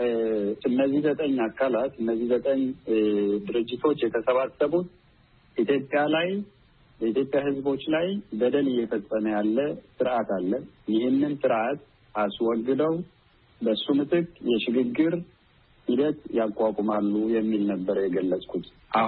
እነዚህ 9 አካላት እነዚህ 9 ድርጅቶች የተሰባሰቡት ኢትዮጵያ ላይ በኢትዮጵያ ሕዝቦች ላይ በደል እየፈጸመ ያለ ስርዓት አለ። ይህንን ስርዓት አስወግደው በሱ ምትክ የሽግግር ሂደት ያቋቁማሉ የሚል ነበር የገለጽኩት።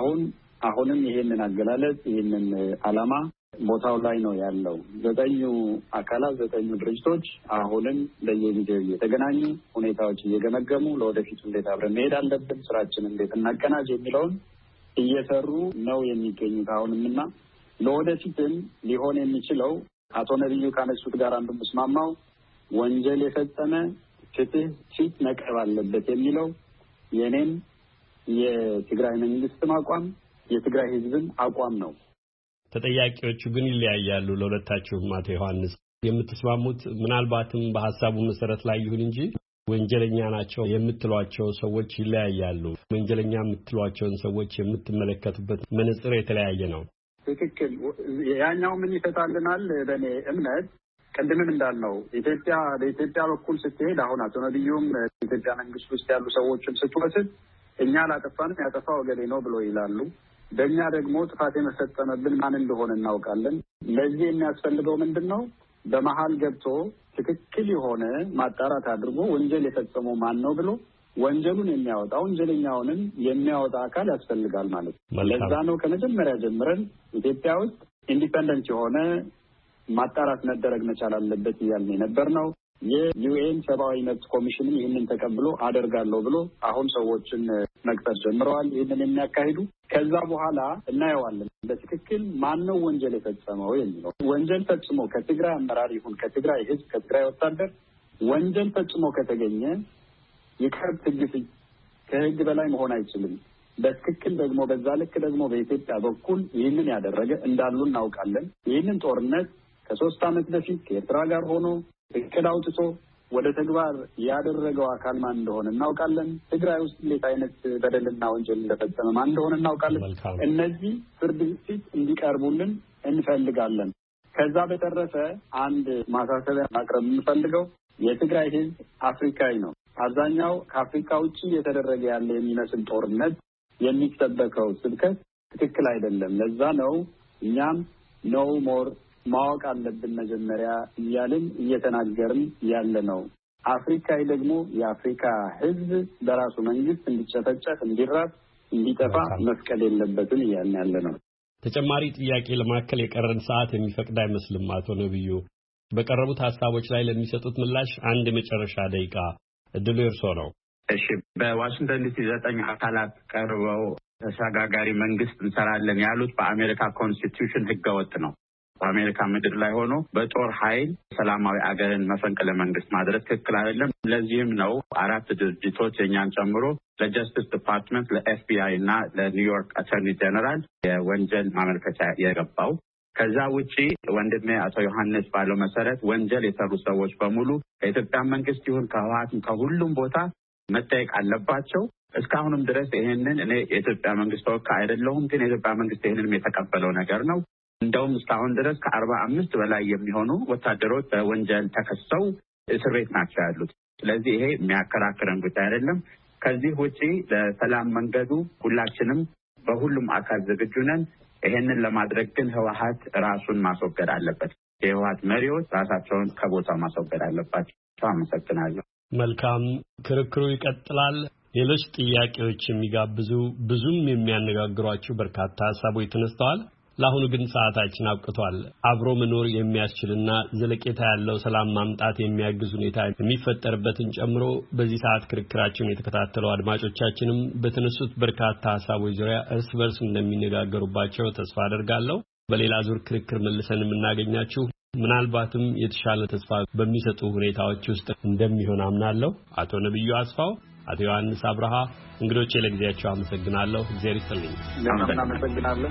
አሁንም ይሄንን አገላለጽ ይሄንን ዓላማ ቦታው ላይ ነው ያለው። 9 አካላት 9 ድርጅቶች አሁንም በየጊዜው እየተገናኙ ሁኔታዎች እየገመገሙ ለወደፊቱ እንዴት አብረን መሄድ አለብን፣ ስራችን እንዴት እናቀናጅ የሚለውን እየሰሩ ነው የሚገኙት አሁንምና ለወደፊትም ሊሆን የሚችለው አቶ ነብዩ ካነሱት ጋር አንዱ መስማማው ወንጀል የፈጸመ ፍትህ ፊት መቅረብ አለበት የሚለው የኔም የትግራይ መንግስትም አቋም የትግራይ ህዝብም አቋም ነው። ተጠያቂዎቹ ግን ይለያያሉ። ለሁለታችሁም አቶ ዮሐንስ የምትስማሙት ምናልባትም በሐሳቡ መሰረት ላይ ይሁን እንጂ ወንጀለኛ ናቸው የምትሏቸው ሰዎች ይለያያሉ። ወንጀለኛ የምትሏቸውን ሰዎች የምትመለከቱበት መነጽር የተለያየ ነው። ትክክል። ያኛው ምን ይፈታልናል? በእኔ እምነት ቅድምም እንዳልነው በኢትዮጵያ በኩል ስትሄድ አሁን አቶ ነብዩም ኢትዮጵያ መንግስት ውስጥ ያሉ ሰዎችም ስትወስድ እኛ አላጠፋንም ያጠፋ ወገሌ ነው ብሎ ይላሉ። በእኛ ደግሞ ጥፋት የመፈጸመብን ማን እንደሆነ እናውቃለን። ለዚህ የሚያስፈልገው ምንድን ነው? በመሀል ገብቶ ትክክል የሆነ ማጣራት አድርጎ ወንጀል የፈጸመው ማን ነው ብሎ ወንጀሉን የሚያወጣ ወንጀለኛውንም የሚያወጣ አካል ያስፈልጋል ማለት ነው። ለዛ ነው ከመጀመሪያ ጀምረን ኢትዮጵያ ውስጥ ኢንዲፔንደንት የሆነ ማጣራት መደረግ መቻል አለበት እያልን የነበር ነው። የዩኤን ሰብአዊ መብት ኮሚሽንም ይህንን ተቀብሎ አደርጋለሁ ብሎ አሁን ሰዎችን መቅጠር ጀምረዋል ይህንን የሚያካሂዱ። ከዛ በኋላ እናየዋለን በትክክል ማን ነው ወንጀል የፈጸመው የሚለው። ወንጀል ፈጽሞ ከትግራይ አመራር ይሁን ከትግራይ ህዝብ ከትግራይ ወታደር ወንጀል ፈጽሞ ከተገኘ የከርብ ትግፍ ከህግ በላይ መሆን አይችልም። በትክክል ደግሞ በዛ ልክ ደግሞ በኢትዮጵያ በኩል ይህንን ያደረገ እንዳሉ እናውቃለን። ይህንን ጦርነት ከ3 ዓመት በፊት ከኤርትራ ጋር ሆኖ እቅድ አውጥቶ ወደ ተግባር ያደረገው አካል ማን እንደሆነ እናውቃለን። ትግራይ ውስጥ እንዴት አይነት በደልና ወንጀል እንደፈጸመ ማን እንደሆነ እናውቃለን። እነዚህ ፍርድ ፊት እንዲቀርቡልን እንፈልጋለን። ከዛ በተረፈ አንድ ማሳሰቢያ ማቅረብ የምንፈልገው የትግራይ ህዝብ አፍሪካዊ ነው። አብዛኛው ከአፍሪካ ውጭ እየተደረገ ያለ የሚመስል ጦርነት የሚሰበከው ስብከት ትክክል አይደለም። ለዛ ነው እኛም ኖው ሞር ማወቅ አለብን መጀመሪያ እያልን እየተናገርን ያለ ነው። አፍሪካዊ ደግሞ የአፍሪካ ህዝብ በራሱ መንግስት እንዲጨፈጨፍ፣ እንዲራብ፣ እንዲጠፋ መፍቀድ የለበትም እያልን ያለ ነው። ተጨማሪ ጥያቄ ለማከል የቀረን ሰዓት የሚፈቅድ አይመስልም። አቶ ነብዩ በቀረቡት ሀሳቦች ላይ ለሚሰጡት ምላሽ አንድ የመጨረሻ ደቂቃ እድሉ እርስዎ ነው። እሺ፣ በዋሽንግተን ዲሲ 9 አካላት ቀርበው ተሸጋጋሪ መንግስት እንሰራለን ያሉት በአሜሪካ ኮንስቲትዩሽን ህገወጥ ነው። በአሜሪካ ምድር ላይ ሆኖ በጦር ኃይል ሰላማዊ አገርን መፈንቅለ መንግስት ማድረግ ትክክል አይደለም። ለዚህም ነው 4 ድርጅቶች የኛን ጨምሮ ለጀስቲስ ዲፓርትመንት፣ ለኤፍቢአይ እና ለኒውዮርክ አተርኒ ጀነራል የወንጀል ማመልከቻ የገባው። ከዛ ውጪ ወንድሜ አቶ ዮሐንስ ባለው መሰረት ወንጀል የሰሩ ሰዎች በሙሉ ከኢትዮጵያ መንግስት ይሁን ከህወሓትም ከሁሉም ቦታ መጠየቅ አለባቸው። እስካሁንም ድረስ ይሄንን እኔ የኢትዮጵያ መንግስት ተወካይ አይደለሁም፣ ግን የኢትዮጵያ መንግስት ይሄንን የተቀበለው ነገር ነው። እንደውም እስካሁን ድረስ ከ45 በላይ የሚሆኑ ወታደሮች በወንጀል ተከሰው እስር ቤት ናቸው ያሉት። ስለዚህ ይሄ የሚያከራክረን ጉዳይ አይደለም። ከዚህ ውጪ ለሰላም መንገዱ ሁላችንም በሁሉም አካል ዝግጁ ነን። ይሄንን ለማድረግ ግን ህወሓት ራሱን ማስወገድ አለበት። የህወሓት መሪዎች ራሳቸውን ከቦታው ማስወገድ አለባቸው። አመሰግናለሁ። መልካም፣ ክርክሩ ይቀጥላል። ሌሎች ጥያቄዎች የሚጋብዙ ብዙም የሚያነጋግሯቸው በርካታ ሀሳቦች ተነስተዋል። ለአሁኑ ግን ሰዓታችን አብቅቷል። አብሮ መኖር የሚያስችልና ዘለቄታ ያለው ሰላም ማምጣት የሚያግዝ ሁኔታ የሚፈጠርበትን ጨምሮ በዚህ ሰዓት ክርክራችን የተከታተሉ አድማጮቻችንም በተነሱት በርካታ ሐሳቦች ዙሪያ እርስ በርስ እንደሚነጋገሩባቸው ተስፋ አደርጋለሁ። በሌላ ዙር ክርክር መልሰን የምናገኛችሁ ምናልባትም የተሻለ ተስፋ በሚሰጡ ሁኔታዎች ውስጥ እንደሚሆን አምናለሁ። አቶ ነብዩ አስፋው፣ አቶ ዮሐንስ አብርሃ እንግዶቼ ለጊዜያቸው አመሰግናለሁ። እግዚአብሔር ይስጥልኝ። አመሰግናለሁ።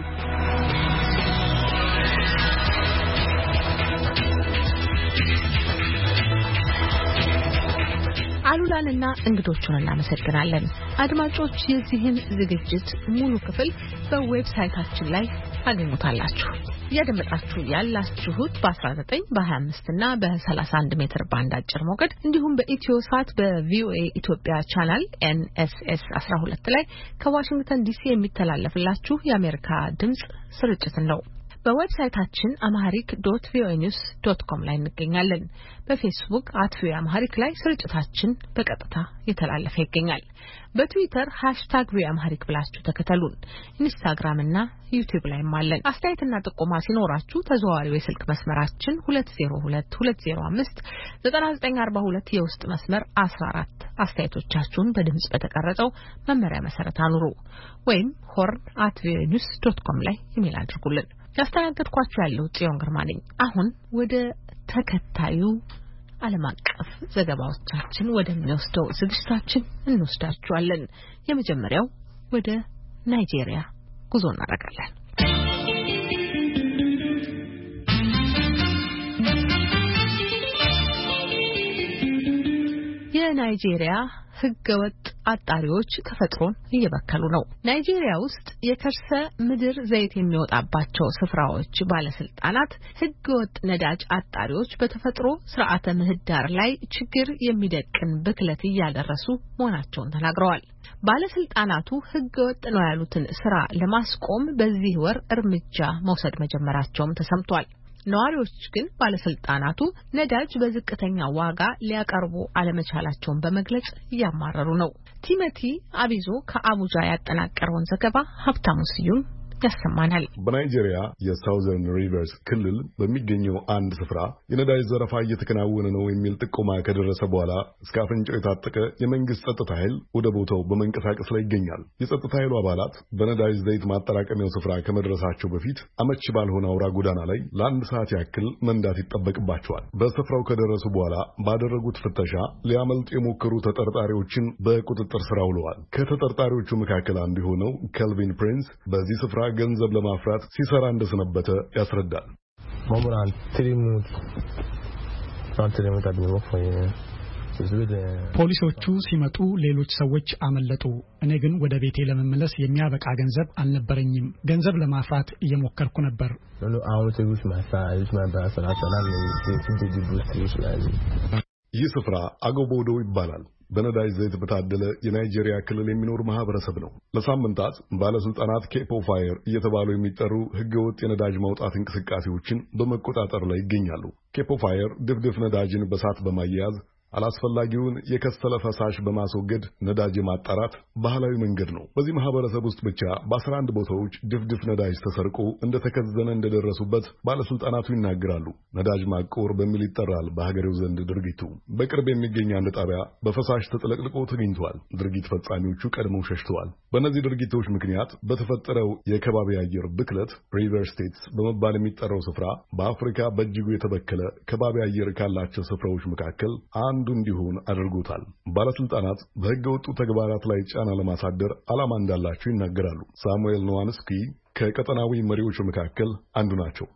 አሉላንና እንግዶቹን እናመሰግናለን። አድማጮች የዚህን ዝግጅት ሙሉ ክፍል በዌብሳይታችን ላይ ታገኙታላችሁ። ያደመጣችሁ ያላችሁት በ19 በ25 እና በ31 ሜትር ባንድ አጭር ሞገድ እንዲሁም በኢትዮሳት በቪኦኤ ኢትዮጵያ ቻናል NSS 12 ላይ ከዋሽንግተን ዲሲ የሚተላለፍላችሁ የአሜሪካ ድምጽ ስርጭትን ነው። በዌብሳይታችን amharic.voanews.com ላይ እንገኛለን። በፌስቡክ @voaamharic ላይ ስርጭታችን በቀጥታ እየተላለፈ ይገኛል። በትዊተር #voaamharic ብላችሁ ተከተሉን። ኢንስታግራም እና ዩቲዩብ ላይም አለን። አስተያየትና ጥቆማ ሲኖራችሁ ተዘዋዋሪው የስልክ መስመራችን 2022059942 የውስጥ መስመር 14 አስተያየቶቻችሁን በድምጽ በተቀረጸው መመሪያ መሰረት አኑሩ ወይም horn@voanews.com ላይ ኢሜል አድርጉልን። ያስተናገድኳችሁ ያለው ጽዮን ግርማ ነኝ። አሁን ወደ ተከታዩ ዓለም አቀፍ ዘገባዎቻችን ወደሚወስደው ዝግጅታችን እንወስዳችኋለን። የመጀመሪያው ወደ ናይጄሪያ ጉዞ እናደርጋለን። የናይጄሪያ ህገወጥ አጣሪዎች ተፈጥሮን እየበከሉ ነው። ናይጄሪያ ውስጥ የከርሰ ምድር ዘይት የሚወጣባቸው ስፍራዎች ባለስልጣናት ህገወጥ ነዳጅ አጣሪዎች በተፈጥሮ ስርዓተ ምህዳር ላይ ችግር የሚደቅን ብክለት እያደረሱ መሆናቸውን ተናግረዋል። ባለስልጣናቱ ህገወጥ ነው ያሉትን ስራ ለማስቆም በዚህ ወር እርምጃ መውሰድ መጀመራቸውም ተሰምቷል። ነዋሪዎች ግን ባለስልጣናቱ ነዳጅ በዝቅተኛ ዋጋ ሊያቀርቡ አለመቻላቸውን በመግለጽ እያማረሩ ነው። ቲሞቲ አቢዞ ከአቡጃ ያጠናቀረውን ዘገባ ሀብታሙ ስዩም ያሰማናል። በናይጄሪያ የሳውዘርን ሪቨርስ ክልል በሚገኘው አንድ ስፍራ የነዳጅ ዘረፋ እየተከናወነ ነው የሚል ጥቆማ ከደረሰ በኋላ እስከ አፍንጫው የታጠቀ የመንግስት ጸጥታ ኃይል ወደ ቦታው በመንቀሳቀስ ላይ ይገኛል። የጸጥታ ኃይሉ አባላት በነዳጅ ዘይት ማጠራቀሚያው ስፍራ ከመድረሳቸው በፊት አመች ባልሆነ አውራ ጎዳና ላይ ለአንድ ሰዓት ያክል መንዳት ይጠበቅባቸዋል። በስፍራው ከደረሱ በኋላ ባደረጉት ፍተሻ ሊያመልጡ የሞከሩ ተጠርጣሪዎችን በቁጥጥር ስር አውለዋል። ከተጠርጣሪዎቹ መካከል አንዱ የሆነው ከልቪን ፕሪንስ በዚህ ስፍራ ገንዘብ ለማፍራት ሲሰራ እንደሰነበተ ያስረዳል። ፖሊሶቹ ሲመጡ ሌሎች ሰዎች አመለጡ። እኔ ግን ወደ ቤቴ ለመመለስ የሚያበቃ ገንዘብ አልነበረኝም። ገንዘብ ለማፍራት እየሞከርኩ ነበር። ይህ ስፍራ አጎቦዶ ይባላል። በነዳጅ ዘይት በታደለ የናይጄሪያ ክልል የሚኖር ማህበረሰብ ነው። ለሳምንታት ባለስልጣናት ኬፕ ኦፍ ፋየር እየተባሉ የሚጠሩ ህገወጥ የነዳጅ ማውጣት እንቅስቃሴዎችን በመቆጣጠር ላይ ይገኛሉ። ኬፕ ኦፍ ፋየር ድፍድፍ ነዳጅን በሳት በማያያዝ አላስፈላጊውን የከሰለ ፈሳሽ በማስወገድ ነዳጅ ማጣራት ባህላዊ መንገድ ነው። በዚህ ማህበረሰብ ውስጥ ብቻ በ11 ቦታዎች ድፍድፍ ነዳጅ ተሰርቆ እንደተከዘነ እንደደረሱበት ባለስልጣናቱ ይናገራሉ። ነዳጅ ማቆር በሚል ይጠራል በሀገሬው ዘንድ ድርጊቱ። በቅርብ የሚገኝ አንድ ጣቢያ በፈሳሽ ተጥለቅልቆ ተገኝቷል። ድርጊት ፈጻሚዎቹ ቀድመው ሸሽተዋል። በእነዚህ ድርጊቶች ምክንያት በተፈጠረው የከባቢ አየር ብክለት ሪቨር ስቴትስ በመባል የሚጠራው ስፍራ በአፍሪካ በእጅጉ የተበከለ ከባቢ አየር ካላቸው ስፍራዎች መካከል አንዱ እንዲሆን አድርጎታል። ባለስልጣናት በህገ ወጡ ተግባራት ላይ ጫና ለማሳደር ዓላማ እንዳላቸው ይናገራሉ። ሳሙኤል ኖዋንስኪ ከቀጠናዊ መሪዎች መካከል አንዱ ናቸው።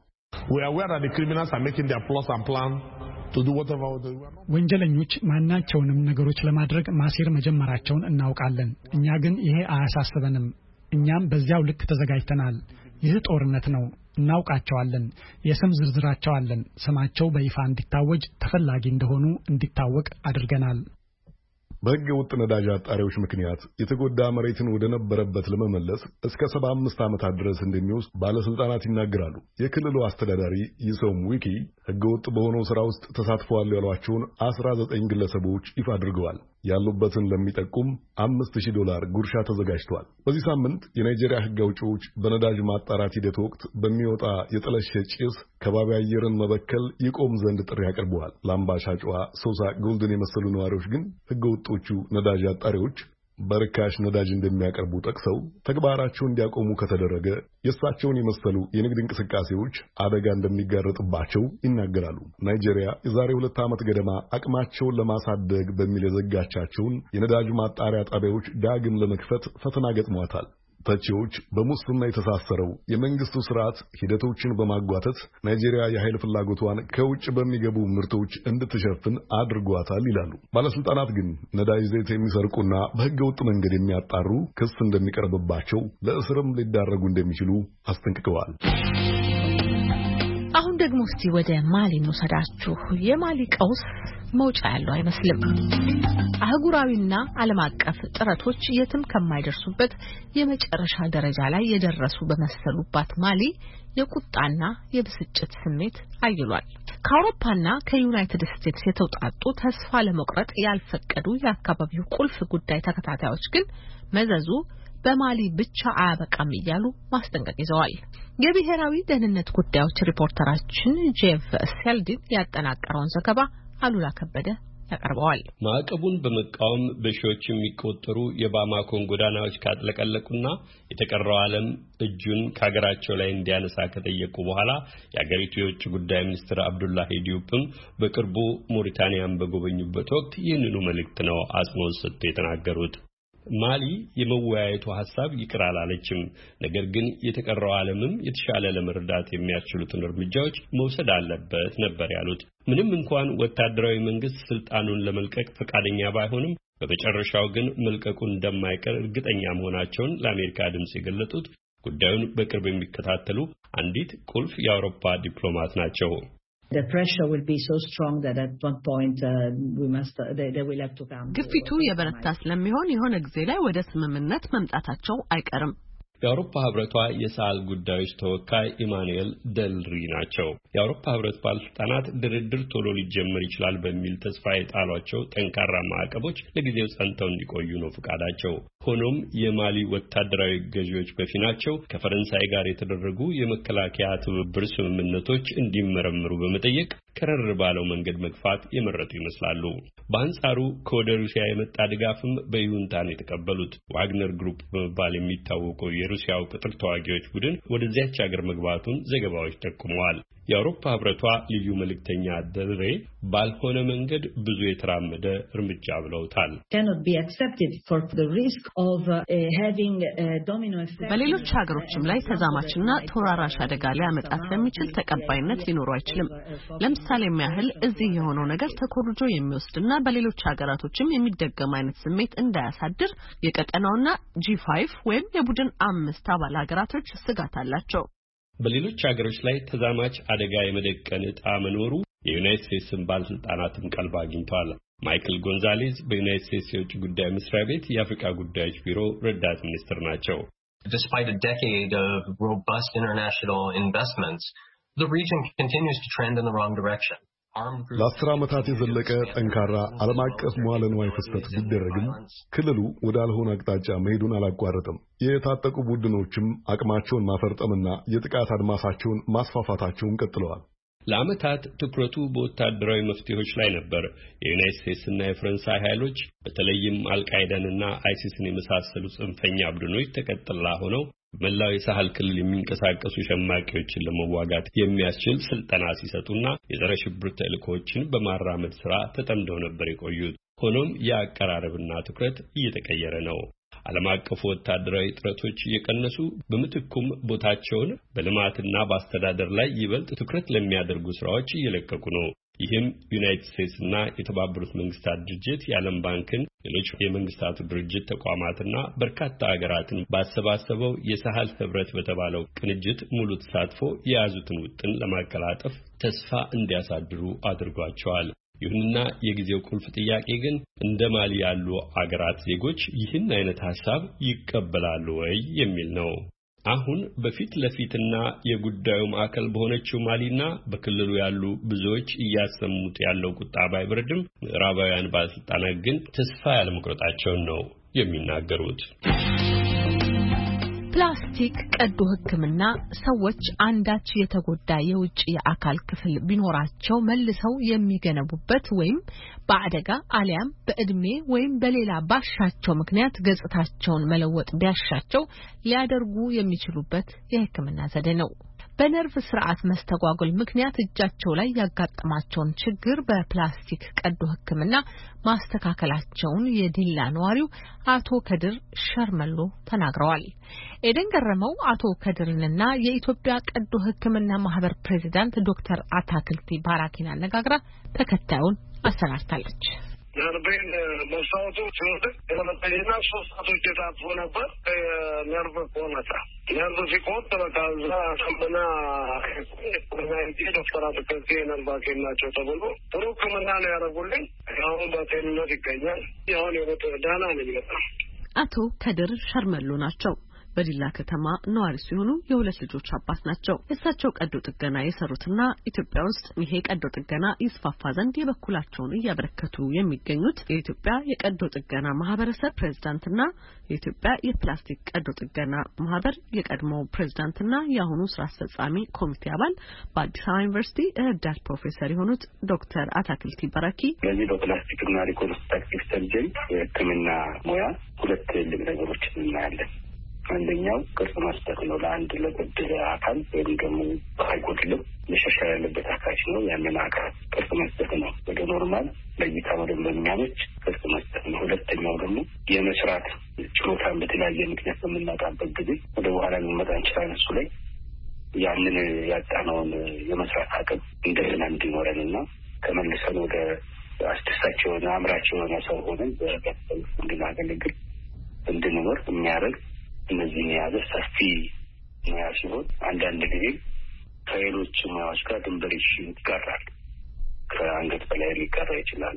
ወንጀለኞች ማናቸውንም ነገሮች ለማድረግ ማሴር መጀመራቸውን እናውቃለን። እኛ ግን ይሄ አያሳስበንም። እኛም በዚያው ልክ ተዘጋጅተናል። ይህ ጦርነት ነው። እናውቃቸዋለን። የስም ዝርዝራቸው አለን። ስማቸው በይፋ እንዲታወጅ ተፈላጊ እንደሆኑ እንዲታወቅ አድርገናል። በህገ ወጥ ነዳጅ አጣሪዎች ምክንያት የተጎዳ መሬትን ወደ ነበረበት ለመመለስ እስከ 75 ዓመታት ድረስ እንደሚወስድ ባለስልጣናት ይናገራሉ። የክልሉ አስተዳዳሪ ይሶም ዊኪ ህገ ወጥ በሆነው ስራ ውስጥ ተሳትፈዋል ያሏቸውን 19 ግለሰቦች ይፋ አድርገዋል። ያሉበትን ለሚጠቁም $5000 ጉርሻ ተዘጋጅቷል። በዚህ ሳምንት የናይጄሪያ ሕግ አውጪዎች በነዳጅ ማጣራት ሂደት ወቅት በሚወጣ የጠለሸ ጭስ ከባቢ አየርን መበከል ይቆም ዘንድ ጥሪ አቅርበዋል። ለአምባሻጫዋ ሶሳ ጎልድን የመሰሉ ነዋሪዎች ግን ሕገወጦቹ ነዳጅ አጣሪዎች በርካሽ ነዳጅ እንደሚያቀርቡ ጠቅሰው ተግባራቸው እንዲያቆሙ ከተደረገ የእሳቸውን የመሰሉ የንግድ እንቅስቃሴዎች አደጋ እንደሚጋረጥባቸው ይናገራሉ። ናይጄሪያ የዛሬ 2 ዓመት ገደማ አቅማቸውን ለማሳደግ በሚል የዘጋቻቸውን የነዳጅ ማጣሪያ ጣቢያዎች ዳግም ለመክፈት ፈተና ገጥሟታል። ተቺዎች በሙስና የተሳሰረው የመንግስቱ ስርዓት ሂደቶችን በማጓተት ናይጄሪያ የኃይል ፍላጎቷን ከውጭ በሚገቡ ምርቶች እንድትሸፍን አድርጓታል ይላሉ። ባለስልጣናት ግን ነዳጅ ዘይት የሚሰርቁና በሕገ ወጥ መንገድ የሚያጣሩ ክስ እንደሚቀርብባቸው ለእስርም ሊዳረጉ እንደሚችሉ አስጠንቅቀዋል። አሁን ደግሞ እስቲ ወደ ማሊ እንውሰዳችሁ። የማሊ ቀውስ መውጫ ያለው አይመስልም። አህጉራዊና ዓለም አቀፍ ጥረቶች የትም ከማይደርሱበት የመጨረሻ ደረጃ ላይ የደረሱ በመሰሉባት ማሊ የቁጣና የብስጭት ስሜት አይሏል። ከአውሮፓና ከዩናይትድ ስቴትስ የተውጣጡ ተስፋ ለመቁረጥ ያልፈቀዱ የአካባቢው ቁልፍ ጉዳይ ተከታታዮች ግን መዘዙ በማሊ ብቻ አያበቃም እያሉ ማስጠንቀቅ ይዘዋል። የብሔራዊ ደህንነት ጉዳዮች ሪፖርተራችን ጄፍ ሴልዲን ያጠናቀረውን ዘገባ አሉላ ከበደ ያቀርበዋል። ማዕቀቡን በመቃወም በሺዎች የሚቆጠሩ የባማኮን ጎዳናዎች ካጥለቀለቁና የተቀረው ዓለም እጁን ከሀገራቸው ላይ እንዲያነሳ ከጠየቁ በኋላ የአገሪቱ የውጭ ጉዳይ ሚኒስትር አብዱላሂ ዲዩፕም በቅርቡ ሞሪታኒያን በጎበኙበት ወቅት ይህንኑ መልእክት ነው አጽንኦት ሰጥተው የተናገሩት። ማሊ የመወያየቱ ሐሳብ ይቅር አላለችም። ነገር ግን የተቀረው ዓለምም የተሻለ ለመርዳት የሚያስችሉትን እርምጃዎች መውሰድ አለበት ነበር ያሉት። ምንም እንኳን ወታደራዊ መንግስት ስልጣኑን ለመልቀቅ ፈቃደኛ ባይሆንም በመጨረሻው ግን መልቀቁ እንደማይቀር እርግጠኛ መሆናቸውን ለአሜሪካ ድምጽ የገለጹት ጉዳዩን በቅርብ የሚከታተሉ አንዲት ቁልፍ የአውሮፓ ዲፕሎማት ናቸው። The pressure will be so strong that at one point they will have to come. ግፊቱ የበረታ ስለሚሆን የሆነ ጊዜ ላይ ወደ ስምምነት መምጣታቸው አይቀርም። የአውሮፓ ህብረቷ የሳህል ጉዳዮች ተወካይ ኢማኑኤል ደልሪ ናቸው። የአውሮፓ ህብረት ባለስልጣናት ድርድር ቶሎ ሊጀመር ይችላል በሚል ተስፋ የጣሏቸው ጠንካራ ማዕቀቦች ለጊዜው ጸንተው እንዲቆዩ ነው ፍቃዳቸው። ሆኖም የማሊ ወታደራዊ ገዢዎች በፊናቸው ከፈረንሳይ ጋር የተደረጉ የመከላከያ ትብብር ስምምነቶች እንዲመረምሩ በመጠየቅ ከረር ባለው መንገድ መግፋት የመረጡ ይመስላሉ። በአንጻሩ ከወደ ሩሲያ የመጣ ድጋፍም በይሁንታን የተቀበሉት ዋግነር ግሩፕ በመባል የሚታወቀው የሩሲያው ቅጥር ተዋጊዎች ቡድን ወደዚያች ሀገር መግባቱን ዘገባዎች ጠቁመዋል። የአውሮፓ ህብረቷ ልዩ መልእክተኛ ደልሬ ባልሆነ መንገድ ብዙ የተራመደ እርምጃ ብለውታል። በሌሎች ሀገሮችም ላይ ተዛማችና ተወራራሽ አደጋ ሊያመጣ ስለሚችል ተቀባይነት ሊኖረው አይችልም። ለምሳሌ ያህል እዚህ የሆነው ነገር ተኮርጆ የሚወስድና በሌሎች ሀገራቶችም የሚደገም አይነት ስሜት እንዳያሳድር የቀጠናውና G5 ወይም የቡድን 5 አባል ሀገራቶች ስጋት አላቸው። በሌሎች ሀገሮች ላይ ተዛማች አደጋ የመደቀን ዕጣ መኖሩ የዩናይትድ ስቴትስን ባለስልጣናትም ቀልብ አግኝቷል። ማይክል ጎንዛሌዝ በዩናይትድ ስቴትስ የውጭ ጉዳይ መስሪያ ቤት የአፍሪካ ጉዳዮች ቢሮ ረዳት ሚኒስትር ናቸው። Despite a decade of robust international investments, the region continues to trend in the wrong direction. ለ10 ዓመታት የዘለቀ ጠንካራ ዓለም አቀፍ መዋለ ንዋይ ፍሰት ቢደረግም ክልሉ ወደ አልሆነ አቅጣጫ መሄዱን አላቋረጠም። የታጠቁ ቡድኖችም አቅማቸውን ማፈርጠምና የጥቃት አድማሳቸውን ማስፋፋታቸውን ቀጥለዋል። ለዓመታት ትኩረቱ በወታደራዊ መፍትሄዎች ላይ ነበር። የዩናይትድ ስቴትስና የፈረንሳይ ኃይሎች በተለይም አልቃይዳንና አይሲስን የመሳሰሉ ጽንፈኛ ቡድኖች ተቀጥላ ሆነው በመላው የሳህል ክልል የሚንቀሳቀሱ ሸማቂዎችን ለመዋጋት የሚያስችል ስልጠና ሲሰጡና የጸረ ሽብር ተልእኮዎችን በማራመድ ስራ ተጠምደው ነበር የቆዩት። ሆኖም የአቀራረብና ትኩረት እየተቀየረ ነው። ዓለም አቀፉ ወታደራዊ ጥረቶች እየቀነሱ በምትኩም ቦታቸውን በልማትና በአስተዳደር ላይ ይበልጥ ትኩረት ለሚያደርጉ ስራዎች እየለቀቁ ነው። ይህም ዩናይትድ ስቴትስና የተባበሩት መንግስታት ድርጅት፣ የዓለም ባንክን፣ ሌሎች የመንግስታቱ ድርጅት ተቋማትና በርካታ ሀገራትን ባሰባሰበው የሳህል ህብረት በተባለው ቅንጅት ሙሉ ተሳትፎ የያዙትን ውጥን ለማቀላጠፍ ተስፋ እንዲያሳድሩ አድርጓቸዋል። ይሁንና የጊዜው ቁልፍ ጥያቄ ግን እንደ ማሊ ያሉ አገራት ዜጎች ይህን አይነት ሐሳብ ይቀበላሉ ወይ የሚል ነው። አሁን በፊት ለፊትና የጉዳዩ ማዕከል በሆነችው ማሊና በክልሉ ያሉ ብዙዎች እያሰሙት ያለው ቁጣ ባይበርድም ምዕራባውያን ባለስልጣናት ግን ተስፋ ያለመቁረጣቸውን ነው የሚናገሩት። ፕላስቲክ ቀዶ ሕክምና ሰዎች አንዳች የተጎዳ የውጭ የአካል ክፍል ቢኖራቸው መልሰው የሚገነቡበት ወይም በአደጋ አሊያም በእድሜ ወይም በሌላ ባሻቸው ምክንያት ገጽታቸውን መለወጥ ቢያሻቸው ሊያደርጉ የሚችሉበት የሕክምና ዘዴ ነው። በነርቭ ስርዓት መስተጓጎል ምክንያት እጃቸው ላይ ያጋጠማቸውን ችግር በፕላስቲክ ቀዶ ሕክምና ማስተካከላቸውን የዲላ ነዋሪው አቶ ከድር ሸርመሎ ተናግረዋል። ኤደን ገረመው አቶ ከድርንና የኢትዮጵያ ቀዶ ሕክምና ማህበር ፕሬዚዳንት ዶክተር አታክልቲ ባራኪን አነጋግራ ተከታዩን አሰናድታለች። ነርቬን መስታወቱ ሲወድቅ የመለጠኝና 3 ሰዓቶች የታጥፎ ነበር። ነርቭ ቆመጣ ነርቭ ሲቆም በቃዛ ሰምና ዶክተር አትክልቲ ነርቭ ሐኪም ናቸው ተብሎ ጥሩ ሕክምና ነው ያደረጉልኝ። አሁን በጤንነት ይገኛል። አሁን የቦታ ዳና ነኝ በጣም። አቶ ከድር ሸርመሎ ናቸው። በዲላ ከተማ ነዋሪ ሲሆኑ የሁለት ልጆች አባት ናቸው። እሳቸው ቀዶ ጥገና የሰሩትና ኢትዮጵያ ውስጥ ይሄ ቀዶ ጥገና ይስፋፋ ዘንድ የበኩላቸውን እያበረከቱ የሚገኙት የኢትዮጵያ የቀዶ ጥገና ማህበረሰብ ፕሬዝዳንትና የኢትዮጵያ የፕላስቲክ ቀዶ ጥገና ማህበር የቀድሞ ፕሬዝዳንትና የአሁኑ ስራ አስፈጻሚ ኮሚቴ አባል በአዲስ አበባ ዩኒቨርሲቲ ረዳት ፕሮፌሰር የሆኑት ዶክተር አታክልቲ ባራኪ በዚህ በፕላስቲክና ሪኮንስትራክቲቭ ሰርጀሪ የሕክምና ሙያ ሁለት ትልቅ ነገሮችን እናያለን። አንደኛው ቅርጽ መስጠት ነው። ለአንድ ለጎደለ አካል ወይም ደግሞ አይጎድልም መሻሻል ያለበት አካል ነው። ያንን አካል ቅርጽ መስጠት ነው። ወደ ኖርማል ለይታ ወደ የሚያመች ቅርጽ መስጠት ነው። ሁለተኛው ደግሞ የመስራት ችሎታን በተለያየ ምክንያት በምናጣበት ጊዜ ወደ በኋላ ልንመጣ እንችላለን። እሱ ላይ ያንን ያጣነውን የመስራት አቅም እንደገና እንዲኖረንና ተመልሰን ወደ አስደሳች የሆነ አምራች የሆነ ሰው ሆነን በቤተሰብ እንድናገለግል እንድንኖር የሚያደርግ እነዚህን የያዘ ሰፊ ሙያ ሲሆን አንዳንድ ጊዜ ከሌሎች ሙያዎች ጋር ድንበር ይጋራል። ከአንገት በላይ ሊጋራ ይችላል።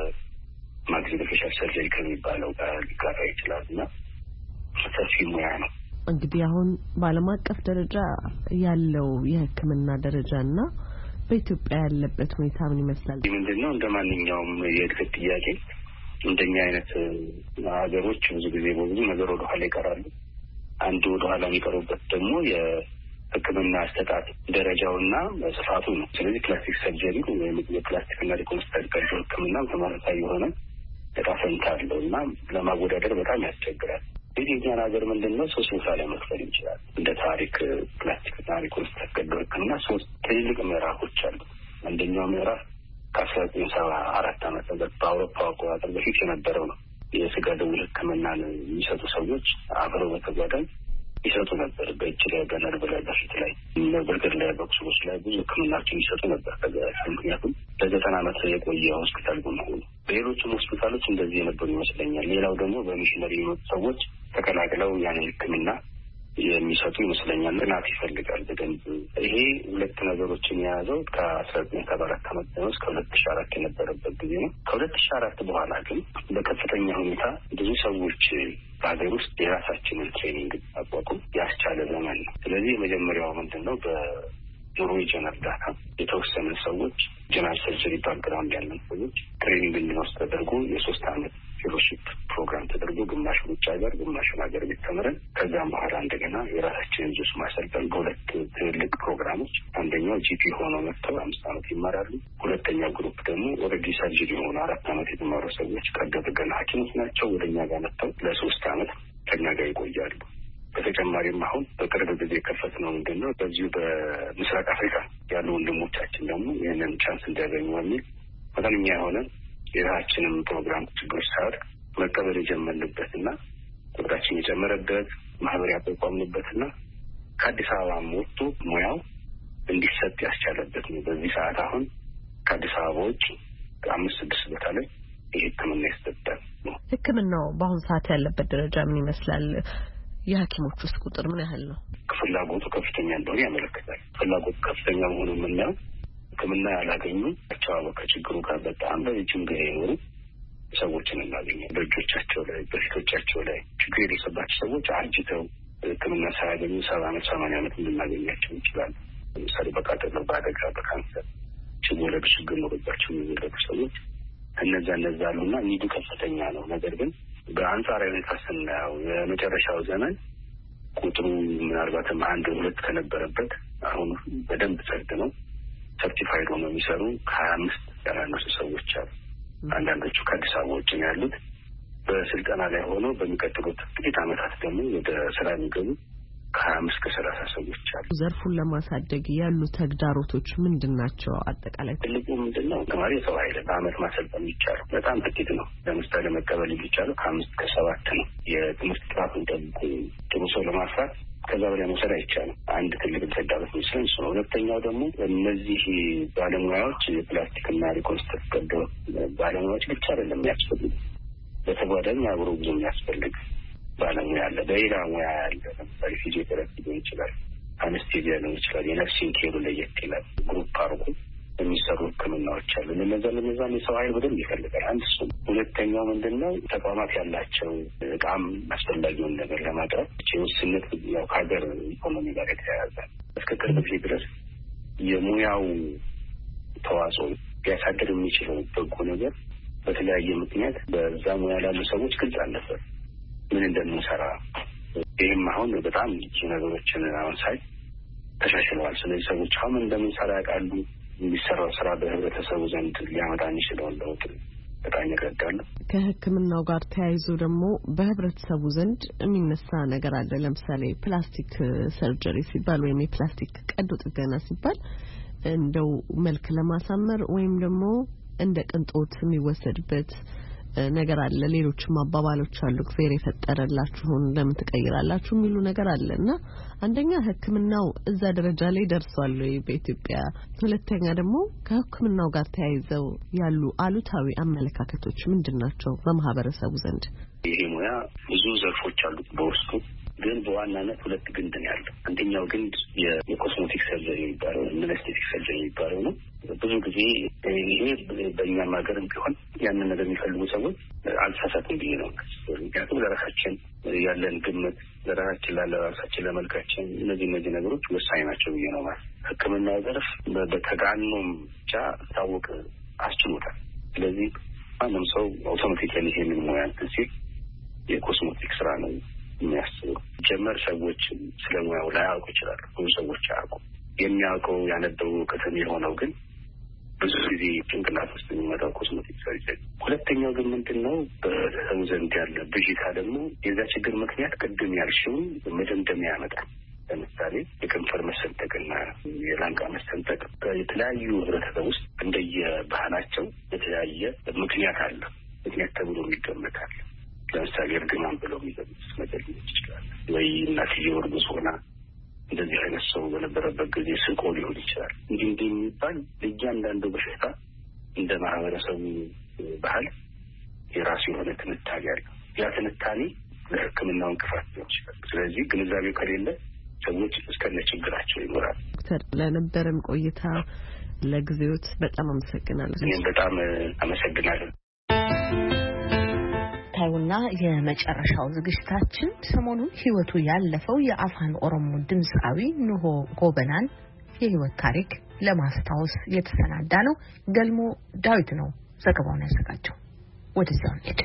ከማክሲሎፌሻል ሰርጀሪ ከሚባለው ጋር ሊጋራ ይችላል እና ሰፊ ሙያ ነው። እንግዲህ አሁን በዓለም አቀፍ ደረጃ ያለው የሕክምና ደረጃና በኢትዮጵያ ያለበት ሁኔታ ምን ይመስላል? ምንድነው እንደ ማንኛውም የእድገት ጥያቄ እንደኛ አይነት ሀገሮች ብዙ ጊዜ በብዙ ነገር ወደ ኋላ ይቀራሉ። አንዱ ወደ ኋላ የሚቀሩበት ደግሞ የሕክምና አሰጣጥ ደረጃውና ስፋቱ ነው። ስለዚህ ፕላስቲክ ሰርጀሪ ወይም የፕላስቲክና ሪኮንስትራክቲቭ ሕክምና ተመሳሳይ የሆነ ዕጣ ፈንታ አለው እና ለማወዳደር በጣም ያስቸግራል። እንግዲህ እኛን ሀገር ምንድነው 3 ቦታ ላይ መክፈል ይችላል። እንደ ታሪክ ፕላስቲክና ሪኮንስትራክቲቭ ሕክምና 3 ትልልቅ ምዕራፎች አሉ። አንደኛው ምዕራፍ ከ1974 ዓመተ ምህረት በአውሮፓ አቆጣጠር በፊት የነበረው ነው። የስጋ ደዌ ሕክምናን የሚሰጡ ሰዎች አብረው በተጓዳኝ ይሰጡ ነበር። በእጅ ላይ፣ በነርቭ ላይ፣ በፊት ላይ፣ በእግር ላይ፣ በቁስሎች ላይ ብዙ ሕክምናዎችን ይሰጡ ነበር። ምክንያቱም ለ90 ዓመት የቆየ ሆስፒታል በመሆኑ በሌሎችም ሆስፒታሎች እንደዚህ የነበሩ ይመስለኛል። ሌላው ደግሞ በሚሽነሪ የመጡ ሰዎች ተቀላቅለው ያንን ሕክምና የሚሰጡ ይመስለኛል። ጥናት ይፈልጋል በደንብ። ይሄ ሁለት ነገሮችን የያዘው ከ1974 ዓመት ነው እስከ 2004 የነበረበት ጊዜ ነው። ከ2004 በኋላ ግን በከፍተኛ ሁኔታ ብዙ ሰዎች በሀገር ውስጥ የራሳችንን ትሬኒንግ አቋቁም ያስቻለ ዘመን ነው። ስለዚህ የመጀመሪያው ምንድነው በኖርዌጅን እርዳታ የተወሰኑ ሰዎች ጀነራል ሰርጀሪ ባክግራውንድ ያለን ሰዎች ትሬኒንግ እንዲወስዱ ተደርጎ የ3 ዓመት ፌሎሺፕ ፕሮግራም ተደርጎ ግማሽ ውጭ ሀገር ግማሹን ሀገር ቤት ተምረን ከዛም በኋላ እንደገና የራሳችንን ልጆች ማሰልጠን በሁለት ትልቅ ፕሮግራሞች፣ አንደኛው ጂፒ ሆነው መጥተው 5 ዓመት ይማራሉ። ሁለተኛው ግሩፕ ደግሞ ኦልሬዲ ሰርጀሪ ሆነ 4 ዓመት የተማሩ ሰዎች ቀዶ ጥገና ሐኪሞች ናቸው። ወደኛ ጋር መጥተው ለ3 ዓመት ከኛ ጋር ይቆያሉ። በተጨማሪም አሁን በቅርብ ጊዜ የከፈትነው ምንድነው በዚሁ በምስራቅ አፍሪካ ያሉ ወንድሞቻችን ደግሞ ይህንን ቻንስ እንዲያገኙ በሚል መጠነኛ የሆነ የራሳችንን ፕሮግራም ችግሮች ሳያድግ መቀበል የጀመርንበትና ቁጥራችን የጨመረበት ማህበር ያቋቋምንበትና ከአዲስ አበባ ወጥቶ ሙያው እንዲሰጥ ያስቻለበት ነው። በዚህ ሰዓት አሁን ከአዲስ አበባ ውጭ 5-6 ቦታ ላይ የሕክምና ይሰጣል ነው። ሕክምናው በአሁኑ ሰዓት ያለበት ደረጃ ምን ይመስላል? የሐኪሞች ውስጥ ቁጥር ምን ያህል ነው? ፍላጎቱ ከፍተኛ እንደሆነ ያመለክታል። ፍላጎቱ ከፍተኛ መሆኑን የምናየው ሕክምና ያላገኙ ከችግሩ ጋር በጣም በረጅም ጊዜ የኖሩ ሰዎችን እናገኛለን። በእጆቻቸው ላይ በፊቶቻቸው ላይ ችግር የደረሰባቸው ሰዎች አርጅተው ሕክምና ሳያገኙ 70 ዓመት 80 ዓመት እንድናገኛቸው ይችላል። ለምሳሌ በቃጠሎ፣ በአደጋ፣ በካንሰር ችግር ችግር ኖሮባቸው የሚወለዱ ሰዎች እነዛ አሉና ኒዱ ከፍተኛ ነው። ነገር ግን በአንጻራዊ ሁኔታ ስናየው የመጨረሻው ዘመን ቁጥሩ ምናልባትም 1-2 ከነበረበት አሁን በደንብ ጸድ ነው። ሰርቲፋይድ ሆነው የሚሰሩ ከ25 ያላነሱ ሰዎች አሉ። አንዳንዶቹ ከአዲስ አበባ ውጭ ነው ያሉት። በስልጠና ላይ ሆነው በሚቀጥሉት ጥቂት ዓመታት ደግሞ ወደ ስራ የሚገቡ ከ25-30 ሰዎች አሉ። ዘርፉን ለማሳደግ ያሉ ተግዳሮቶች ምንድናቸው? አጠቃላይ ትልቁ ምንድነው? ተማሪ ሰው ኃይል በአመት ማሰልጠን ይቻላል። በጣም ጥቂት ነው። ለምሳሌ መቀበል የሚቻለው ከ5-7 ነው። የትምህርት ጥራቱን ጠብቆ ጥሩ ሰው ለማፍራት ከዛ በላይ መውሰድ አይቻልም። አንድ ትልቅ ተግዳሮት ነው እሱ ነው። ሁለተኛው ደግሞ እነዚህ ባለሙያዎች የፕላስቲክና ሪኮንስትራክት ቀዶ ባለሙያዎች ብቻ አይደለም የሚያስፈልጉ፣ በተጓዳኝ አብሮ ብዙ የሚያስፈልግ ባለሙያ አለ። በሌላ ሙያ ያለ ለምሳሌ ፊዚዮቴራፒ ሊሆን ይችላል፣ አነስቴዚያ ሊሆን ይችላል። የነርሲንግ ኬሩ ለየት ይላል። ግሩፕ አርጎ የሚሰሩ ሕክምናዎች አሉ። ለነዛ የሰው ኃይል በደንብ ይፈልጋል። አንድ እሱ። ሁለተኛው ምንድነው? ተቋማት ያላቸው እቃም አስፈላጊውን ነገር ለማቅረብ ውስንነት ያው ከሀገር ኢኮኖሚ ጋር የተያያዘ እስከ ቅርብ ጊዜ ድረስ የሙያው ተዋጽኦ ሊያሳድር የሚችለው በጎ ነገር በተለያየ ምክንያት በዛ ሙያ ላሉ ሰዎች ግልጽ አልነበር ምን እንደምንሰራ። ይህም አሁን በጣም ብዙ ነገሮችን አሁን ሳይ ተሻሽለዋል። ስለዚህ ሰዎች አሁን እንደምንሰራ ያውቃሉ። የሚሰራው ስራ በህብረተሰቡ ዘንድ ሊያመጣ የሚችለውን ለውጥ በጣም ይረዳሉ። ከሕክምናው ጋር ተያይዞ ደግሞ በህብረተሰቡ ዘንድ የሚነሳ ነገር አለ። ለምሳሌ ፕላስቲክ ሰርጀሪ ሲባል ወይም የፕላስቲክ ቀዶ ጥገና ሲባል እንደው መልክ ለማሳመር ወይም ደግሞ እንደ ቅንጦት የሚወሰድበት ነገር አለ። ሌሎችም አባባሎች አሉ። እግዚአብሔር የፈጠረላችሁን ለምን ትቀይራላችሁ የሚሉ ነገር አለና አንደኛ ሕክምናው እዛ ደረጃ ላይ ደርሷል ወይ በኢትዮጵያ? ሁለተኛ ደግሞ ከሕክምናው ጋር ተያይዘው ያሉ አሉታዊ አመለካከቶች ምንድናቸው በማህበረሰቡ ዘንድ? ይሄ ሙያ ብዙ ዘርፎች አሉት በውስጡ፣ ግን በዋናነት 2 ግንድ ነው ያለው። አንደኛው ግንድ የኮስሞቲክ ሰርጀሪ የሚባለው አነስቴቲክ ሰርጀሪ የሚባለው ነው። ብዙ ጊዜ ይሄ በእኛም ሀገርም ቢሆን ያንን ነገር የሚፈልጉ ሰዎች አልተሳሳትም ብዬ ነው። ምክንያቱም ለራሳችን ያለን ግምት፣ ለራሳችን ላለራሳችን ለመልካችን እነዚህ ነገሮች ወሳኝ ናቸው ብዬ ነው ማለት። ሕክምና ዘርፍ በተጋኖም ብቻ ታወቅ አስችሎታል። ስለዚህ ማንም ሰው አውቶማቲካሊ ይሄንን ሙያ ሲል የኮስሞቲክ ስራ ነው የሚያስበው። ጀመር ሰዎች ስለ ሙያው ላያውቁ ይችላሉ። ብዙ ሰዎች አያውቁ። የሚያውቀው ያነበው ከተማ የሆነው ግን ብዙ ጊዜ ጭንቅላት ውስጥ የሚመጣው ኮስሞቲክ ሰርጀሪ። ሁለተኛው ግን ምንድነው? በሰው ዘንድ ያለ ብዥታ ደግሞ የዛ ችግር ምክንያት ቅድም ያልሽውን መደምደሚያ ያመጣል። ለምሳሌ የከንፈር መሰንጠቅና የላንቃ መሰንጠቅ የተለያዩ ህብረተሰብ ውስጥ እንደየባህላቸው የተለያየ ምክንያት አለ። ምክንያት ተብሎ ይገመታል። ለምሳሌ እርግማን ብለው የሚገምት ነገር ሊሆን ይችላል። ወይ እናትየው እርጉዝ ሆና እንደዚህ አይነት ሰው በነበረበት ጊዜ ስቆ ሊሆን ይችላል። እንዲህ የሚባል እያንዳንዱ በሽታ እንደ ማህበረሰቡ ባህል የራሱ የሆነ ትንታኔ አለ። ያ ትንታኔ ለሕክምናው እንቅፋት ሊሆን ይችላል። ስለዚህ ግንዛቤው ከሌለ ሰዎች እስከነ ችግራቸው ይኖራል። ዶክተር ለነበረን ቆይታ ለጊዜዎት በጣም አመሰግናለሁ። እኔም በጣም አመሰግናለሁ። ታዩና የመጨረሻው ዝግጅታችን ሰሞኑን ህይወቱ ያለፈው የአፋን ኦሮሞ ድምጻዊ ንሆ ጎበናን የህይወት ታሪክ ለማስታወስ የተሰናዳ ነው። ገልሞ ዳዊት ነው ዘገባውን ያዘጋጀው። ወደዚያው እንሂድ።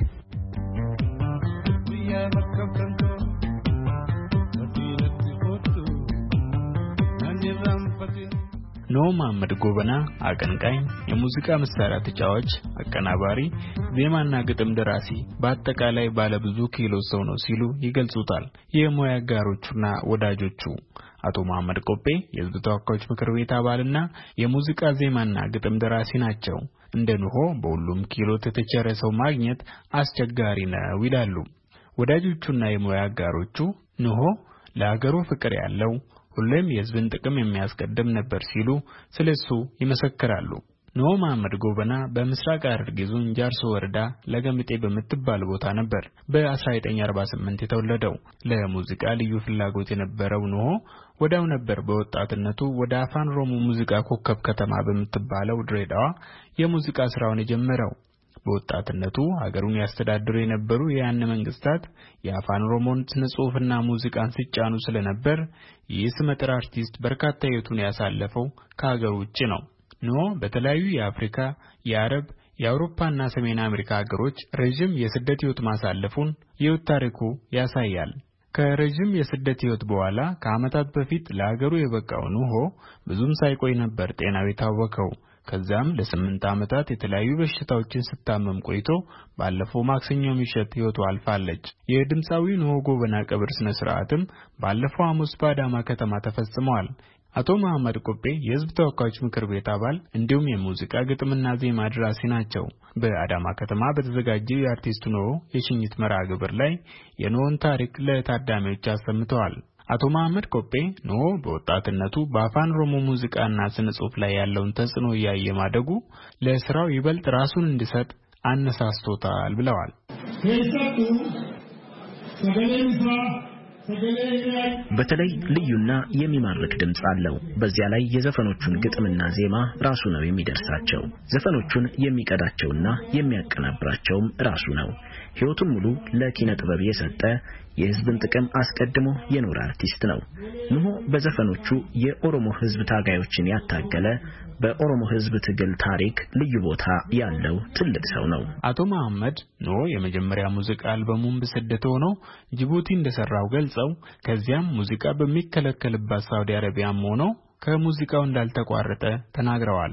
ንሆ መሐመድ ጎበና አቀንቃኝ፣ የሙዚቃ መሳሪያ ተጫዋች፣ አቀናባሪ፣ ዜማና ግጥም ደራሲ፣ በአጠቃላይ ባለብዙ ክህሎት ሰው ነው ሲሉ ይገልጹታል የሙያ አጋሮቹና ወዳጆቹ። አቶ መሐመድ ቆጴ የህዝብ ተወካዮች ምክር ቤት አባልና የሙዚቃ ዜማና ግጥም ደራሲ ናቸው። እንደ ንሆ በሁሉም ክህሎት የተቸረ ሰው ማግኘት አስቸጋሪ ነው ይላሉ ወዳጆቹና የሙያ አጋሮቹ። ንሆ ለሀገሩ ፍቅር ያለው ሁሌም የህዝብን ጥቅም የሚያስቀድም ነበር ሲሉ ስለሱ ይመሰክራሉ። ንሆ መሐመድ ጎበና በምስራቅ ሐረርጌ ዞን ጃርሶ ወረዳ ለገምጤ በምትባል ቦታ ነበር በ1948 የተወለደው። ለሙዚቃ ልዩ ፍላጎት የነበረው ንሆ ወዲያው ነበር በወጣትነቱ ወደ አፋን ኦሮሞ ሙዚቃ ኮከብ ከተማ በምትባለው ድሬዳዋ የሙዚቃ ስራውን የጀመረው። በወጣትነቱ ሀገሩን ያስተዳድሩ የነበሩ የያን መንግስታት የአፋን ኦሮሞን ስነ-ጽሁፍና ሙዚቃን ሲጫኑ ስለነበር ይህ ስመጥር አርቲስት በርካታ ህይወቱን ያሳለፈው ከሀገሩ ውጭ ነው። ኖሆ በተለያዩ የአፍሪካ፣ የአረብ፣ የአውሮፓና ሰሜን አሜሪካ ሀገሮች ረጅም የስደት ህይወት ማሳለፉን የህይወት ታሪኩ ያሳያል። ከረጅም የስደት ህይወት በኋላ ከዓመታት በፊት ለሀገሩ የበቃው ኖሆ ብዙም ሳይቆይ ነበር ጤናው የታወከው። ከዛም ለ8 ዓመታት የተለያዩ በሽታዎችን ስታመም ቆይቶ ባለፈው ማክሰኞ ምሽት ህይወቱ አልፋለች። የድምጻዊ ኖሆ ጎበና ቀብር ስነ ስርዓትም ባለፈው ሐሙስ በአዳማ ከተማ ተፈጽሟል። አቶ መሐመድ ቆጴ የህዝብ ተወካዮች ምክር ቤት አባል እንዲሁም የሙዚቃ ግጥምና ዜማ ደራሲ ናቸው። በአዳማ ከተማ በተዘጋጀው የአርቲስቱ ኖሆ የሽኝት መርሃ ግብር ላይ የኖሆን ታሪክ ለታዳሚዎች አሰምተዋል። አቶ መሐመድ ቆጴ ኖሆ በወጣትነቱ በአፋን ኦሮሞ ሙዚቃና ስነ ጽሁፍ ላይ ያለውን ተጽዕኖ እያየ ማደጉ ለስራው ይበልጥ ራሱን እንዲሰጥ አነሳስቶታል ብለዋል። በተለይ ልዩና የሚማርክ ድምጽ አለው። በዚያ ላይ የዘፈኖቹን ግጥምና ዜማ ራሱ ነው የሚደርሳቸው። ዘፈኖቹን የሚቀዳቸውና የሚያቀናብራቸውም ራሱ ነው። ሕይወቱን ሙሉ ለኪነ ጥበብ የሰጠ የህዝብን ጥቅም አስቀድሞ የኖረ አርቲስት ነው። ኖሆ በዘፈኖቹ የኦሮሞ ህዝብ ታጋዮችን ያታገለ በኦሮሞ ህዝብ ትግል ታሪክ ልዩ ቦታ ያለው ትልቅ ሰው ነው። አቶ መሐመድ ኖሆ የመጀመሪያ ሙዚቃ አልበሙን በስደት ሆኖ ጅቡቲ እንደሰራው ገልጸው ከዚያም ሙዚቃ በሚከለከልባት ሳውዲ አረቢያም ሆኖ ከሙዚቃው እንዳልተቋረጠ ተናግረዋል።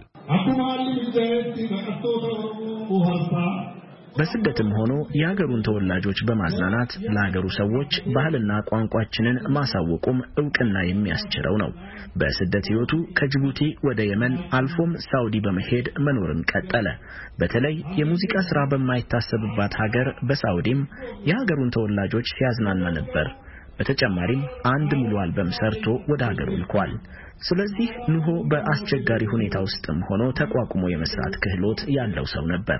በስደትም ሆኖ የሀገሩን ተወላጆች በማዝናናት ለሀገሩ ሰዎች ባህልና ቋንቋችንን ማሳወቁም ዕውቅና የሚያስችረው ነው። በስደት ህይወቱ ከጅቡቲ ወደ የመን አልፎም ሳውዲ በመሄድ መኖርን ቀጠለ። በተለይ የሙዚቃ ስራ በማይታሰብባት ሀገር በሳውዲም የሀገሩን ተወላጆች ሲያዝናና ነበር። በተጨማሪም አንድ ሙሉ አልበም ሰርቶ ወደ ሀገሩ ልኳል። ስለዚህ ኖሆ በአስቸጋሪ ሁኔታ ውስጥም ሆኖ ተቋቁሞ የመስራት ክህሎት ያለው ሰው ነበር።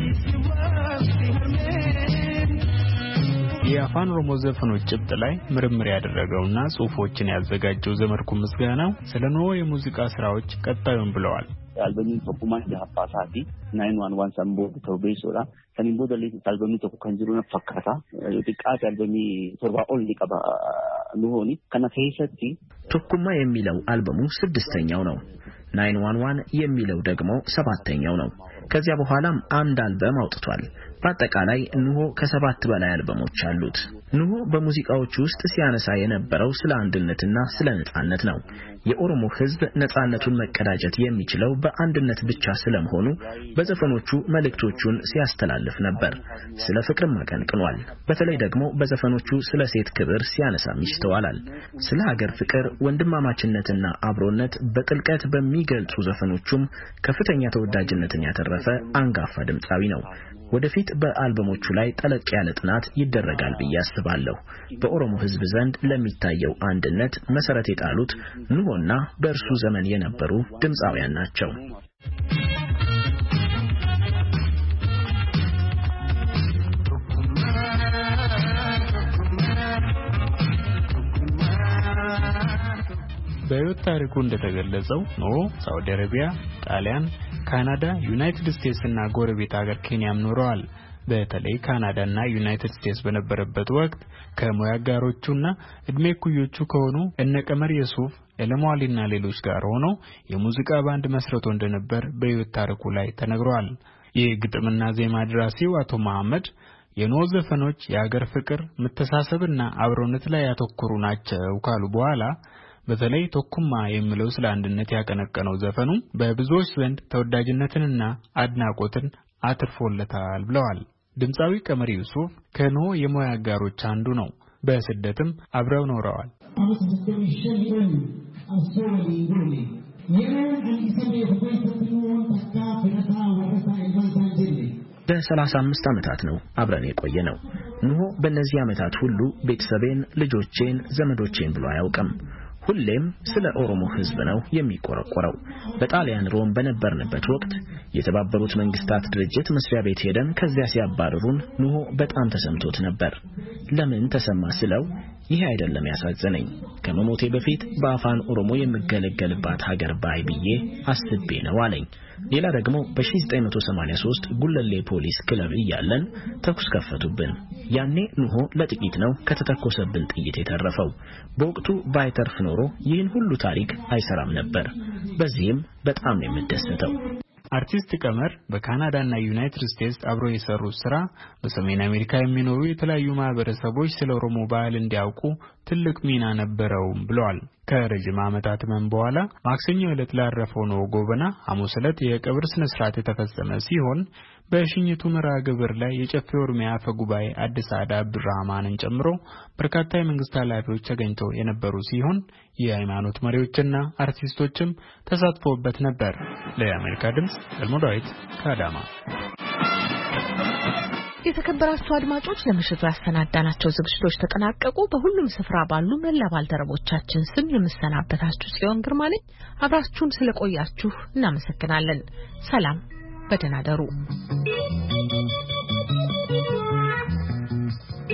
የአፋን ኦሮሞ ዘፈኖች ጭብጥ ላይ ምርምር ያደረገውና ጽሁፎችን ያዘጋጀው ዘመድኩን ምስጋናው ስለ ኖሆ የሙዚቃ ስራዎች ቀጣዩን ብለዋል። አልበሙ ተቁማን ያፋሳቲ 911 ሰምቦ ተውቤሶራ ከኒቦ ደሊት አልበሙ ተኩከንጅሩና ፈካታ የጥቃት አልበሙ ቶርባ ኦል ሊቀባ ኖሆኒ ከነፈይሰቲ ተኩማ የሚለው አልበሙ 6ኛው ነው። 911 የሚለው ደግሞ 7ኛው ነው። ከዚያ በኋላም አንድ አልበም አውጥቷል። በአጠቃላይ ኖሆ ከ7 በላይ አልበሞች አሉት። ኖሆ በሙዚቃዎቹ ውስጥ ሲያነሳ የነበረው ስለ አንድነትና ስለ ነጻነት ነው። የኦሮሞ ህዝብ ነጻነቱን መቀዳጀት የሚችለው በአንድነት ብቻ ስለመሆኑ በዘፈኖቹ መልእክቶቹን ሲያስተላልፍ ነበር። ስለ ፍቅርም አቀንቅኗል። በተለይ ደግሞ በዘፈኖቹ ስለ ሴት ክብር ሲያነሳም ይስተዋላል። ስለ ሀገር ፍቅር፣ ወንድማማችነትና አብሮነት በጥልቀት በሚገልጹ ዘፈኖቹም ከፍተኛ ተወዳጅነትን ያተረፈ አንጋፋ ድምጻዊ ነው። ወደፊት በአልበሞቹ ላይ ጠለቅ ያለ ጥናት ይደረጋል ብዬ አስባለሁ። በኦሮሞ ህዝብ ዘንድ ለሚታየው አንድነት መሰረት የጣሉት ኖሆና በእርሱ ዘመን የነበሩ ድምጻውያን ናቸው። በህይወት ታሪኩ እንደተገለጸው ኖሆ ሳውዲ አረቢያ፣ ጣሊያን፣ ካናዳ፣ ዩናይትድ ስቴትስ እና ጎረቤት ሀገር ኬንያም ኖረዋል። በተለይ ካናዳና ዩናይትድ ስቴትስ በነበረበት ወቅት ከሙያ አጋሮቹና እድሜ ኩዮቹ ከሆኑ እነ ቀመር የሱፍ፣ ኤለማዋሊና ሌሎች ጋር ሆኖ የሙዚቃ ባንድ መስርቶ እንደነበር በህይወት ታሪኩ ላይ ተነግሯል። የግጥምና ዜማ ደራሲው አቶ መሐመድ የኖሆ ዘፈኖች የሀገር ፍቅር፣ መተሳሰብና አብሮነት ላይ ያተኮሩ ናቸው ካሉ በኋላ በተለይ ተኩማ የሚለው ስለ አንድነት ያቀነቀነው ዘፈኑ በብዙዎች ዘንድ ተወዳጅነትንና አድናቆትን አትርፎለታል ብለዋል። ድምጻዊ ቀመር ዩሱፍ ከኖሆ የሙያ አጋሮች አንዱ ነው። በስደትም አብረው ኖረዋል። በ35 ዓመታት ነው አብረን የቆየነው። ኖሆ በእነዚህ ዓመታት ሁሉ ቤተሰቤን፣ ልጆቼን፣ ዘመዶቼን ብሎ አያውቅም። ሁሌም ስለ ኦሮሞ ህዝብ ነው የሚቆረቆረው። በጣሊያን ሮም በነበርንበት ወቅት የተባበሩት መንግስታት ድርጅት መስሪያ ቤት ሄደን ከዚያ ሲያባረሩን ኖሆ በጣም ተሰምቶት ነበር። ለምን ተሰማ ስለው ይሄ አይደለም ያሳዘነኝ። ከመሞቴ በፊት በአፋን ኦሮሞ የምገለገልባት ሀገር ባይ ብዬ አስቤ ነው አለኝ። ሌላ ደግሞ በ1983 ጉለሌ ፖሊስ ክለብ እያለን ተኩስ ከፈቱብን። ያኔ ኑሆ ለጥቂት ነው ከተተኮሰብን ጥይት የተረፈው። በወቅቱ ባይተርፍ ኖሮ ይህን ሁሉ ታሪክ አይሰራም ነበር። በዚህም በጣም ነው የምደሰተው። አርቲስት ቀመር በካናዳና ዩናይትድ ስቴትስ አብሮ የሰሩ ስራ በሰሜን አሜሪካ የሚኖሩ የተለያዩ ማህበረሰቦች ስለ ኦሮሞ ባህል እንዲያውቁ ትልቅ ሚና ነበረው ብለዋል። ከረጅም ዓመታት በኋላ ማክሰኞ ዕለት ላረፈው ነው ጎበና ሐሙስ ዕለት የቀብር ስነ ስርዓት የተፈጸመ ሲሆን በሽኝቱ መርሃ ግብር ላይ የጨፌ ኦሮሚያ አፈ ጉባኤ አዲስ አዳ አብዱራህማንን ጨምሮ በርካታ የመንግስት ኃላፊዎች ተገኝተው የነበሩ ሲሆን የሃይማኖት መሪዎችና አርቲስቶችም ተሳትፈውበት ነበር። ለአሜሪካ ድምጽ ገልሞዳዊት ከአዳማ። የተከበራችሁ አድማጮች ለምሽቱ ያሰናዳናቸው ዝግጅቶች ተጠናቀቁ። በሁሉም ስፍራ ባሉ መላ ባልደረቦቻችን ስም የምሰናበታችሁ ጽዮን ግርማ ነኝ። አብራችሁን ስለቆያችሁ እናመሰግናለን። ሰላም፣ በደህና ደሩ።